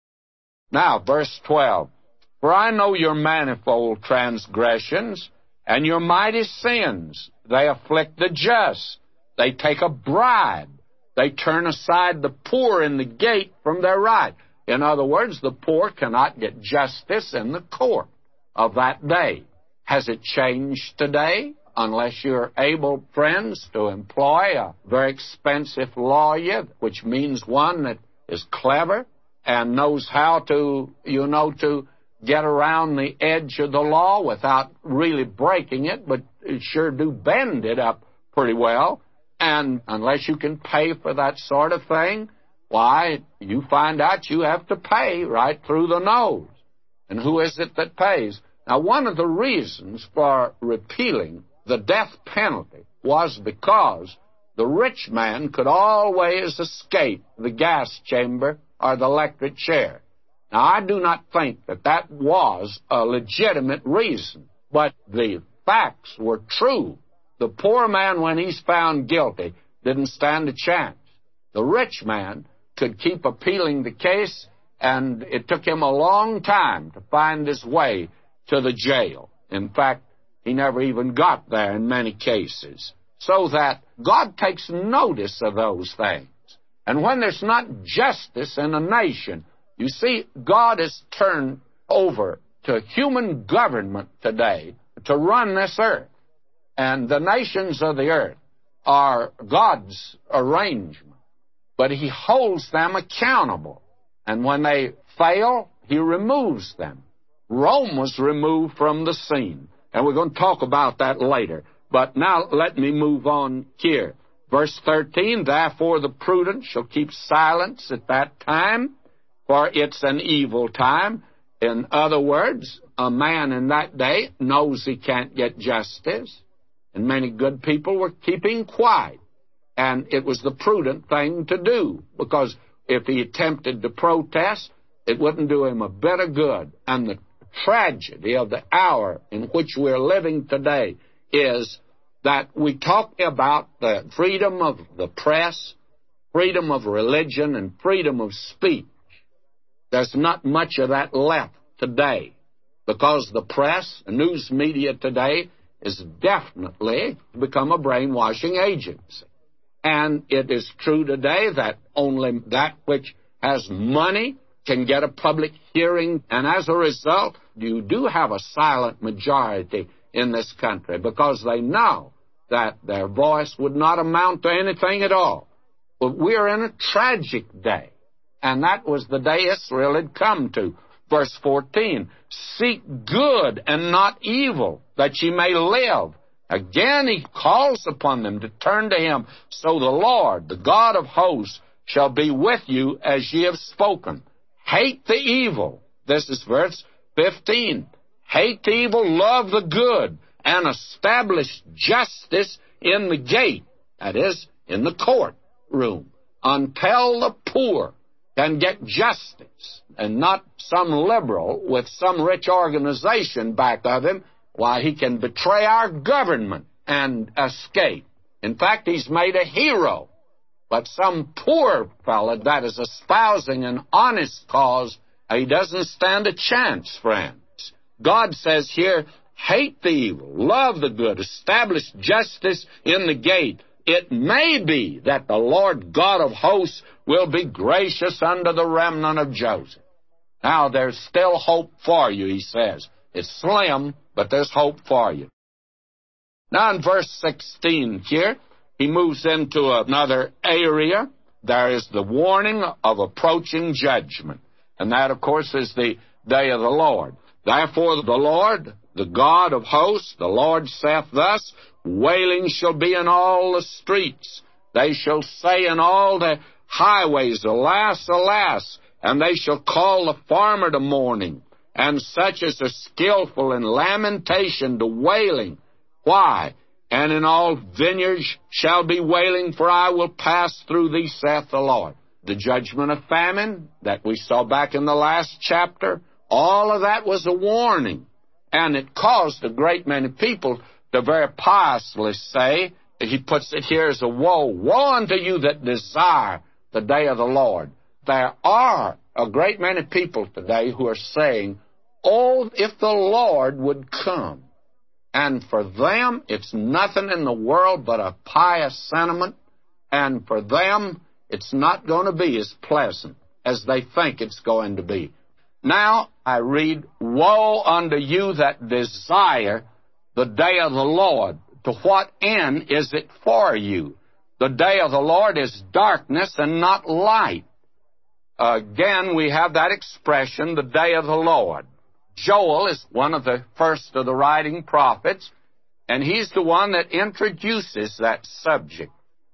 Now, verse twelve, for I know your manifold transgressions and your mighty sins. They afflict the just. They take a bribe. They turn aside the poor in the gate from their right. In other words, the poor cannot get justice in the court of that day. Has it changed today? Unless you're able, friends, to employ a very expensive lawyer, which means one that is clever and knows how to, you know, to get around the edge of the law without really breaking it, but sure do bend it up pretty well. And unless you can pay for that sort of thing, why, you find out you have to pay right through the nose. And who is it that pays? Now, one of the reasons for repealing the death penalty was because the rich man could always escape the gas chamber or the electric chair. Now, I do not think that that was a legitimate reason, but the facts were true. The poor man, when he's found guilty, didn't stand a chance. The rich man could keep appealing the case, and it took him a long time to find his way to the jail. In fact, he never even got there in many cases. So that God takes notice of those things. And when there's not justice in a nation, you see, God has turned over to human government today to run this earth. And the nations of the earth are God's arrangement. But He holds them accountable. And when they fail, He removes them. Rome was removed from the scene. And we're going to talk about that later. But now let me move on here. Verse thirteen, therefore the prudent shall keep silence at that time, for it's an evil time. In other words, a man in that day knows he can't get justice. And many good people were keeping quiet. And it was the prudent thing to do, because if he attempted to protest, it wouldn't do him a bit of good. And the tragedy of the hour in which we're living today is that we talk about the freedom of the press, freedom of religion, and freedom of speech. There's not much of that left today, because the press, the news media today, is definitely become a brainwashing agency. And it is true today that only that which has money can get a public hearing, and as a result, you do have a silent majority in this country because they know that their voice would not amount to anything at all. But we're in a tragic day, and that was the day Israel had come to. Verse fourteen, seek good and not evil, that ye may live. Again he calls upon them to turn to him. So the Lord, the God of hosts, shall be with you as ye have spoken. Hate the evil. This is verse fifteen. Hate the evil, love the good, and establish justice in the gate, that is, in the courtroom, until the poor can get justice, and not some liberal with some rich organization back of him, why, he can betray our government and escape. In fact, he's made a hero. But some poor fellow that is espousing an honest cause, he doesn't stand a chance, friends. God says here, hate the evil, love the good, establish justice in the gate. It may be that the Lord God of hosts will be gracious unto the remnant of Joseph. Now, there's still hope for you, he says. It's slim, but there's hope for you. Now, in verse sixteen here, he moves into another area. There is the warning of approaching judgment. And that, of course, is the day of the Lord. Therefore, the Lord, the God of hosts, the Lord saith thus, wailing shall be in all the streets. They shall say in all the highways, alas, alas, and they shall call the farmer to mourning, and such as are skillful in lamentation to wailing. Why? And in all vineyards shall be wailing, for I will pass through thee, saith the Lord. The judgment of famine that we saw back in the last chapter, all of that was a warning. And it caused a great many people to very piously say, he puts it here as a woe, woe unto you that desire the day of the Lord. There are a great many people today who are saying, oh, if the Lord would come. And for them, it's nothing in the world but a pious sentiment. And for them, it's not going to be as pleasant as they think it's going to be. Now, I read, woe unto you that desire the day of the Lord. To what end is it for you? The day of the Lord is darkness and not light. Again, we have that expression, the day of the Lord. Joel is one of the first of the writing prophets, and he's the one that introduces that subject.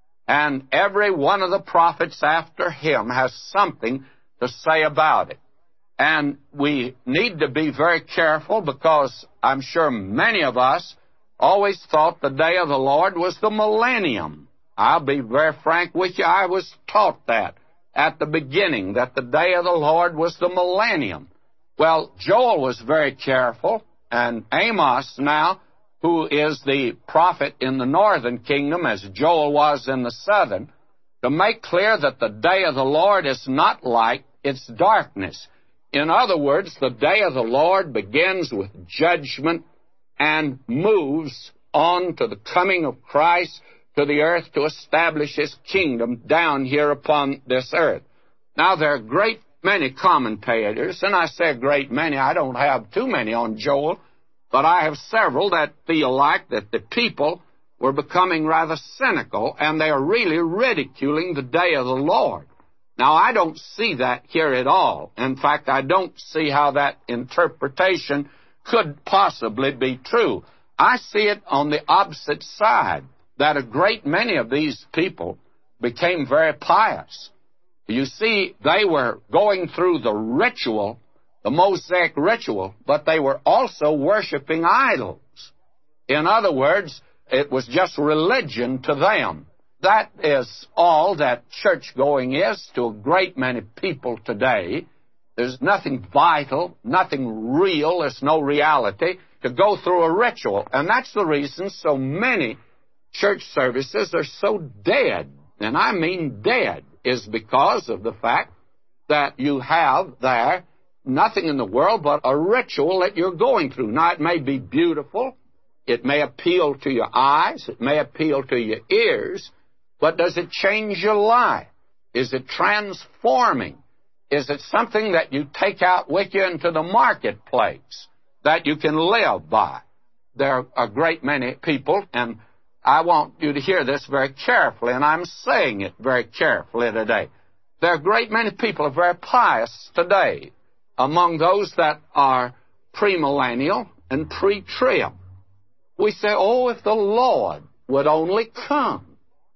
And every one of the prophets after him has something to say about it. And we need to be very careful because I'm sure many of us always thought the day of the Lord was the millennium. I'll be very frank with you, I was taught that at the beginning, that the day of the Lord was the millennium. Well, Joel was very careful, and Amos now, who is the prophet in the northern kingdom, as Joel was in the southern, to make clear that the day of the Lord is not light, it's darkness. In other words, the day of the Lord begins with judgment and moves on to the coming of Christ to the earth to establish his kingdom down here upon this earth. Now, there are great many commentators, and I say a great many, I don't have too many on Joel, but I have several that feel like that the people were becoming rather cynical, and they are really ridiculing the day of the Lord. Now, I don't see that here at all. In fact, I don't see how that interpretation could possibly be true. I see it on the opposite side, that a great many of these people became very pious. You see, they were going through the ritual, the Mosaic ritual, but they were also worshiping idols. In other words, it was just religion to them. That is all that church-going is to a great many people today. There's nothing vital, nothing real, there's no reality to go through a ritual. And that's the reason so many church services are so dead, and I mean dead, is because of the fact that you have there nothing in the world but a ritual that you're going through. Now, it may be beautiful, it may appeal to your eyes, it may appeal to your ears, but does it change your life? Is it transforming? Is it something that you take out with you into the marketplace that you can live by? There are a great many people, and I want you to hear this very carefully, and I'm saying it very carefully today. There are a great many people who are very pious today among those that are premillennial and pre-trib. We say, oh, if the Lord would only come.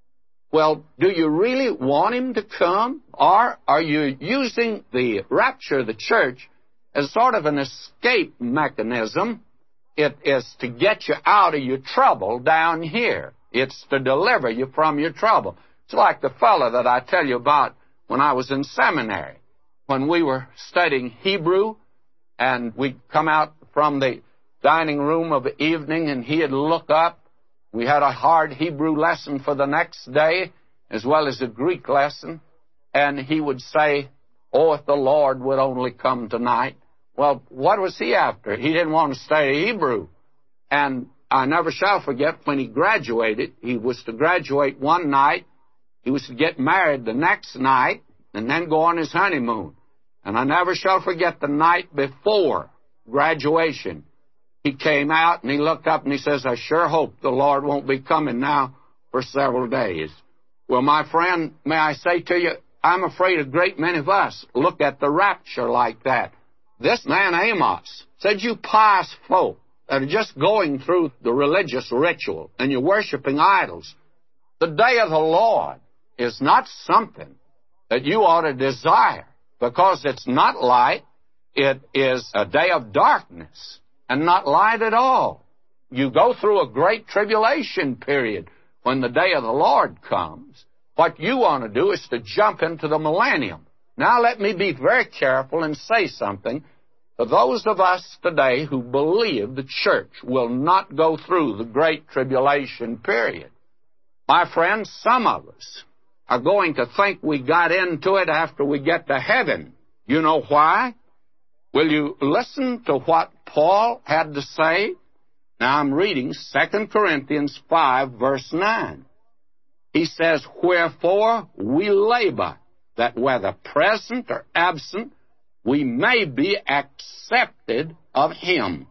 Well, do you really want Him to come? Or are you using the rapture of the church as sort of an escape mechanism? It is to get you out of your trouble down here. It's to deliver you from your trouble. It's like the fellow that I tell you about when I was in seminary. When we were studying Hebrew, and we'd come out from the dining room of the evening, and he'd look up. We had a hard Hebrew lesson for the next day, as well as a Greek lesson, and he would say, oh, if the Lord would only come tonight. Well, what was he after? He didn't want to study Hebrew. And I never shall forget when he graduated. He was to graduate one night. He was to get married the next night and then go on his honeymoon. And I never shall forget the night before graduation. He came out and he looked up and he says, I sure hope the Lord won't be coming now for several days. Well, my friend, may I say to you, I'm afraid a great many of us look at the rapture like that. This man Amos said, you pious folk that are just going through the religious ritual and you're worshiping idols, the day of the Lord is not something that you ought to desire, because it's not light. It is a day of darkness and not light at all. You go through a great tribulation period when the day of the Lord comes. What you want to do is to jump into the millennium. Now let me be very careful and say something to those of us today who believe the church will not go through the great tribulation period. My friends, some of us are going to think we got into it after we get to heaven. You know why? Will you listen to what Paul had to say? Now I'm reading Second Corinthians five, verse nine. He says, wherefore we labor, that whether present or absent, we may be accepted of Him.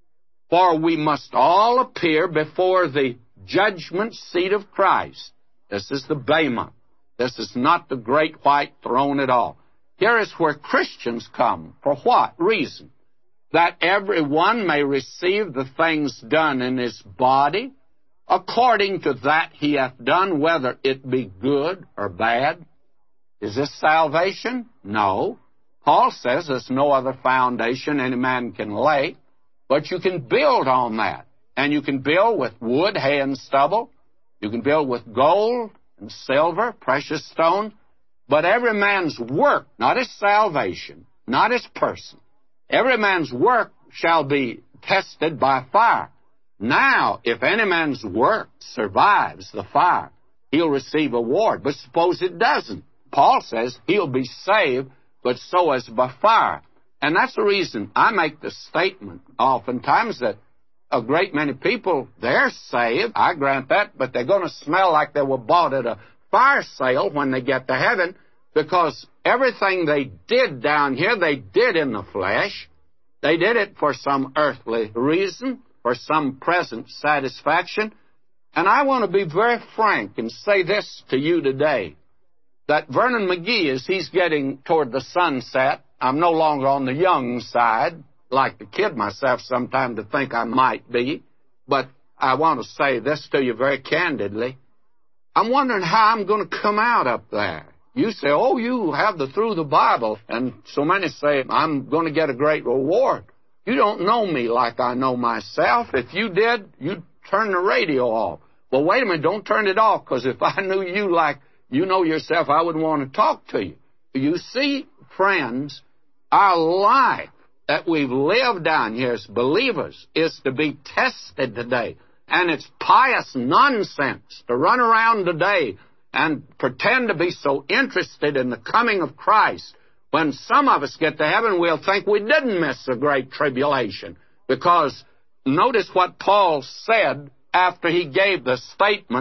For we must all appear before the judgment seat of Christ. This is the Bema. This is not the great white throne at all. Here is where Christians come. For what reason? That everyone may receive the things done in his body, according to that he hath done, whether it be good or bad. Is this salvation? No. Paul says there's no other foundation any man can lay, but you can build on that. And you can build with wood, hay, and stubble. You can build with gold and silver, precious stone. But every man's work, not his salvation, not his person, every man's work shall be tested by fire. Now, if any man's work survives the fire, he'll receive a reward. But suppose it doesn't. Paul says he'll be saved, but so as by fire. And that's the reason I make the statement oftentimes that a great many people, they're saved, I grant that, but they're going to smell like they were bought at a fire sale when they get to heaven, because everything they did down here, they did in the flesh. They did it for some earthly reason, for some present satisfaction. And I want to be very frank and say this to you today, that Vernon McGee, as he's getting toward the sunset, I'm no longer on the young side, like to kid myself sometime to think I might be, but I want to say this to you very candidly. I'm wondering how I'm going to come out up there. You say, oh, you have the through the Bible, and so many say, I'm going to get a great reward. You don't know me like I know myself. If you did, you'd turn the radio off. Well, wait a minute, don't turn it off, because if I knew you like you know yourself, I wouldn't want to talk to you. You see, friends, our life that we've lived down here as believers is to be tested today. And it's pious nonsense to run around today and pretend to be so interested in the coming of Christ. When some of us get to heaven, we'll think we didn't miss the great tribulation. Because notice what Paul said after he gave the statement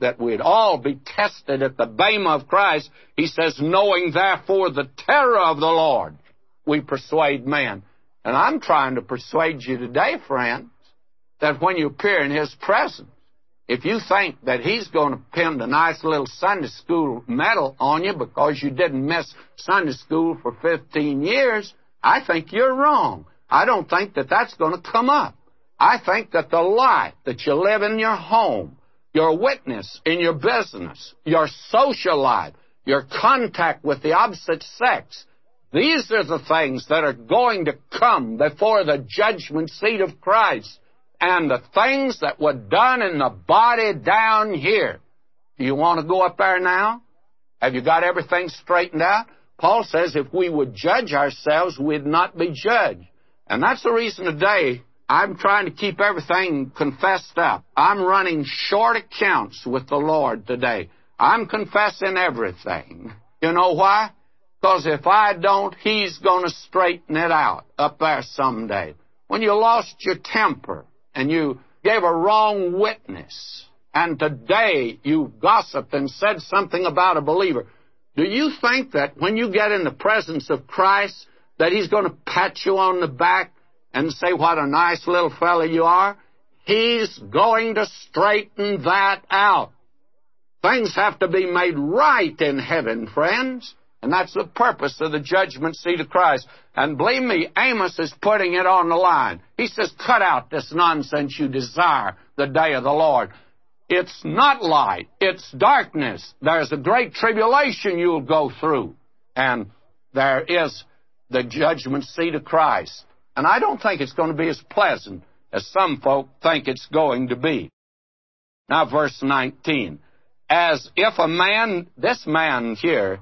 that we'd all be tested at the bema of Christ, he says, knowing therefore the terror of the Lord, we persuade men. And I'm trying to persuade you today, friends, that when you appear in his presence, if you think that he's going to pin a nice little Sunday school medal on you because you didn't miss Sunday school for fifteen years, I think you're wrong. I don't think that that's going to come up. I think that the life that you live in your home, your witness in your business, your social life, your contact with the opposite sex, these are the things that are going to come before the judgment seat of Christ. And the things that were done in the body down here. Do you want to go up there now? Have you got everything straightened out? Paul says if we would judge ourselves, we'd not be judged. And that's the reason today I'm trying to keep everything confessed up. I'm running short accounts with the Lord today. I'm confessing everything. You know why? Because if I don't, he's going to straighten it out up there someday. When you lost your temper, and you gave a wrong witness, and today you gossiped and said something about a believer, do you think that when you get in the presence of Christ that he's going to pat you on the back and say what a nice little fellow you are? He's going to straighten that out. Things have to be made right in heaven, friends. And that's the purpose of the judgment seat of Christ. And believe me, Amos is putting it on the line. He says, cut out this nonsense you desire the day of the Lord. It's not light. It's darkness. There's a great tribulation you'll go through. And there is the judgment seat of Christ. And I don't think it's going to be as pleasant as some folk think it's going to be. Now, verse nineteen. As if a man, this man here,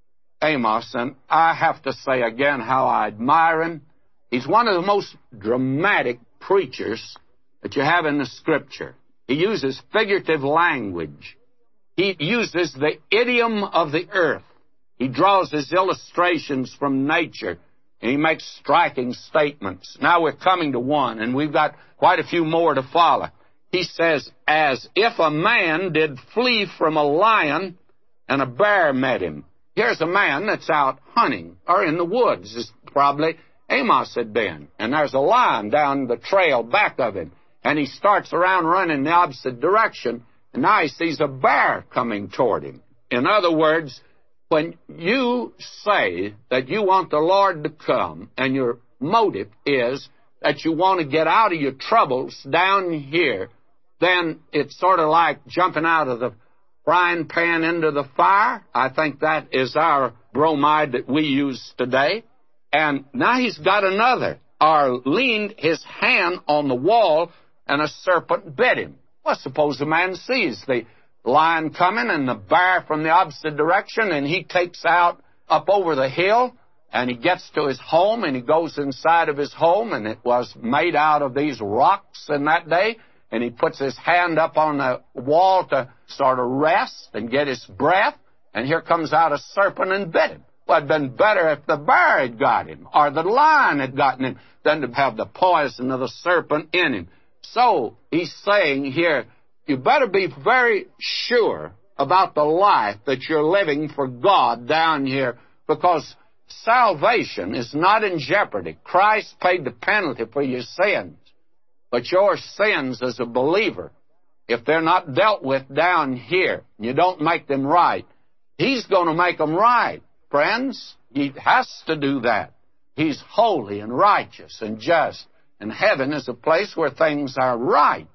Amos, and I have to say again how I admire him. He's one of the most dramatic preachers that you have in the Scripture. He uses figurative language. He uses the idiom of the earth. He draws his illustrations from nature, and he makes striking statements. Now we're coming to one, and we've got quite a few more to follow. He says, as if a man did flee from a lion, and a bear met him. Here's a man that's out hunting, or in the woods, as probably Amos had been. And there's a lion down the trail back of him. And he starts around running in the opposite direction, and now he sees a bear coming toward him. In other words, when you say that you want the Lord to come, and your motive is that you want to get out of your troubles down here, then it's sort of like jumping out of the frying pan into the fire. I think that is our bromide that we use today. And now he's got another, or leaned his hand on the wall, and a serpent bit him. Well, suppose the man sees the lion coming and the bear from the opposite direction, and he takes out up over the hill, and he gets to his home, and he goes inside of his home, and it was made out of these rocks in that day, and he puts his hand up on the wall to sort of rest and get his breath, and here comes out a serpent and bit him. Well, it'd been better if the bear had got him, or the lion had gotten him, than to have the poison of the serpent in him. So, he's saying here, you better be very sure about the life that you're living for God down here, because salvation is not in jeopardy. Christ paid the penalty for your sins. But your sins as a believer, if they're not dealt with down here, you don't make them right, he's going to make them right, friends. He has to do that. He's holy and righteous and just, and heaven is a place where things are right.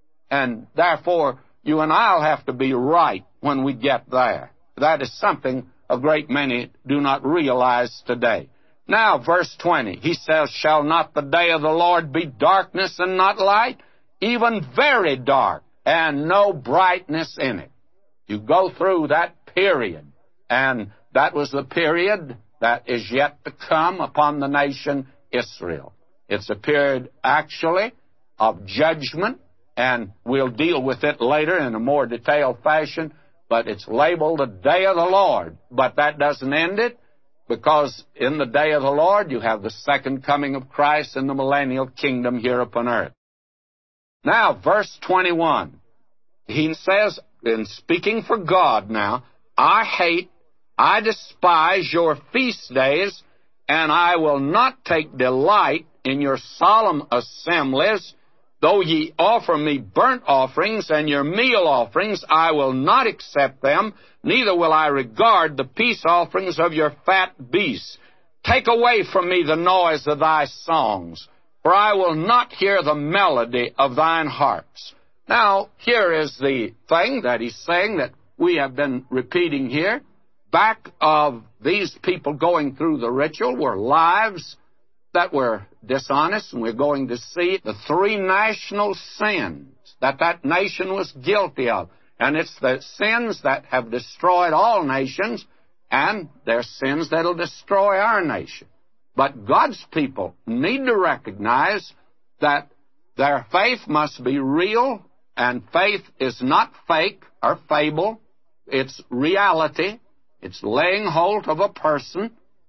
And therefore, you and I'll have to be right when we get there. That is something a great many do not realize today. Now, verse twenty, he says, shall not the day of the Lord be darkness and not light, even very dark, and no brightness in it? You go through that period, and that was the period that is yet to come upon the nation Israel. It's a period, actually, of judgment, and we'll deal with it later in a more detailed fashion, but it's labeled the day of the Lord. But that doesn't end it, because in the day of the Lord, you have the second coming of Christ and the millennial kingdom here upon earth. Now, verse twenty-one, he says, in speaking for God now, I hate, I despise your feast days, and I will not take delight in your solemn assemblies. Though ye offer me burnt offerings and your meal offerings, I will not accept them, neither will I regard the peace offerings of your fat beasts. Take away from me the noise of thy songs, for I will not hear the melody of thine harps. Now, here is the thing that he's saying that we have been repeating here. Back of these people going through the ritual were lives that were dishonest, and we're going to see the three national sins that that nation was guilty of. And it's the sins that have destroyed all nations, and they're sins that'll destroy our nation. But God's people need to recognize that their faith must be real, and faith is not fake or fable. It's reality. It's laying hold of a person.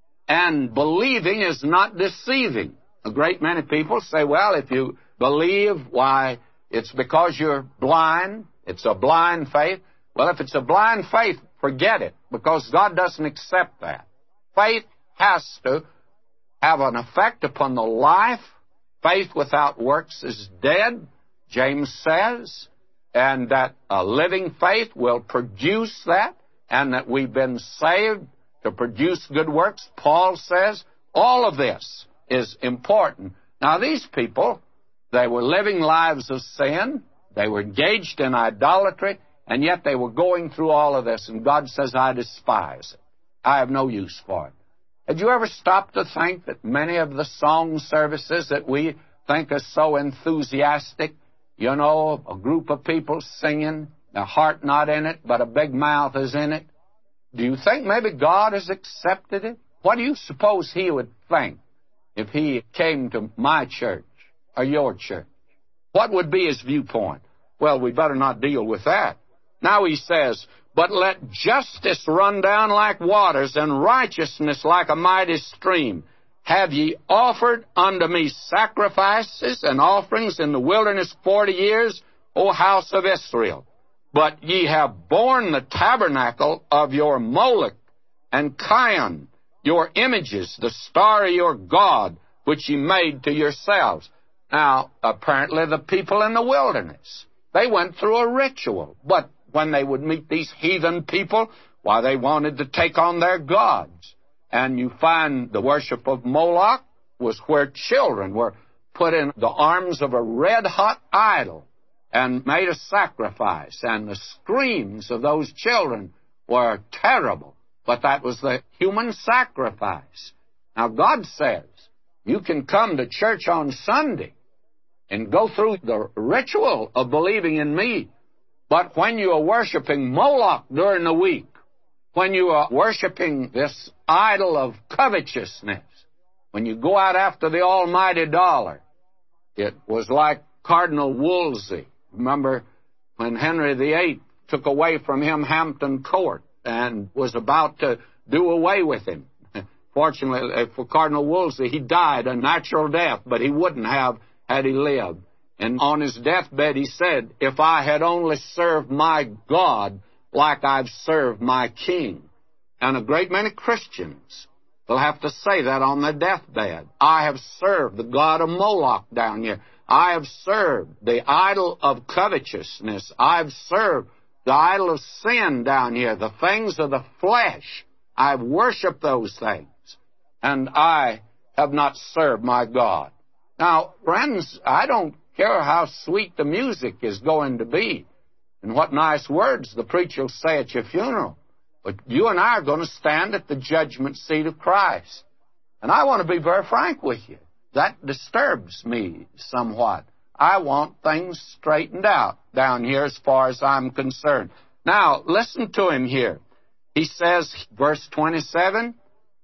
And believing is not deceiving. A great many people say, well, if you believe, why, it's because you're blind. It's a blind faith. Well, if it's a blind faith, forget it, because God doesn't accept that. Faith has to have an effect upon the life. Faith without works is dead, James says, and that a living faith will produce that, and that we've been saved to produce good works. Paul says all of this is important. Now, these people, they were living lives of sin. They were engaged in idolatry, and yet they were going through all of this. And God says, I despise it. I have no use for it. Had you ever stopped to think that many of the song services that we think are so enthusiastic, you know, a group of people singing, their heart not in it, but a big mouth is in it, do you think maybe God has accepted it? What do you suppose He would think if He came to my church or your church? What would be His viewpoint? Well, we better not deal with that. Now He says, but let justice run down like waters, and righteousness like a mighty stream. Have ye offered unto me sacrifices and offerings in the wilderness forty years, O house of Israel? But ye have borne the tabernacle of your Moloch and Chion, your images, the star of your God, which ye made to yourselves. Now, apparently the people in the wilderness, they went through a ritual. But when they would meet these heathen people, why, they wanted to take on their gods. And you find the worship of Moloch was where children were put in the arms of a red-hot idol and made a sacrifice, and the screams of those children were terrible. But that was the human sacrifice. Now, God says, you can come to church on Sunday and go through the ritual of believing in me, but when you are worshiping Moloch during the week, when you are worshiping this idol of covetousness, when you go out after the almighty dollar, it was like Cardinal Wolsey. Remember when Henry the Eighth took away from him Hampton Court and was about to do away with him. Fortunately for Cardinal Wolsey, he died a natural death, but he wouldn't have had he lived. And on his deathbed he said, if I had only served my God like I've served my king. And a great many Christians will have to say that on their deathbed. I have served the god of Moloch down here. I have served the idol of covetousness. I've served the idol of sin down here, the things of the flesh. I've worshiped those things, and I have not served my God. Now, friends, I don't care how sweet the music is going to be and what nice words the preacher will say at your funeral, but you and I are going to stand at the judgment seat of Christ. And I want to be very frank with you. That disturbs me somewhat. I want things straightened out down here as far as I'm concerned. Now, listen to him here. He says, verse twenty-seven,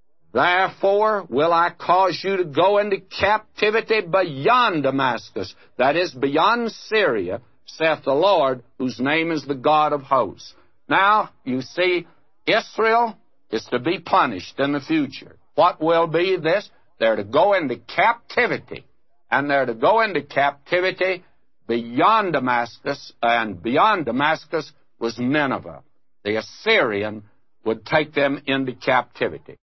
therefore will I cause you to go into captivity beyond Damascus, that is, beyond Syria, saith the Lord, whose name is the God of hosts. Now, you see, Israel is to be punished in the future. What will be this? They're to go into captivity, and they're to go into captivity beyond Damascus, and beyond Damascus was Nineveh. The Assyrian would take them into captivity.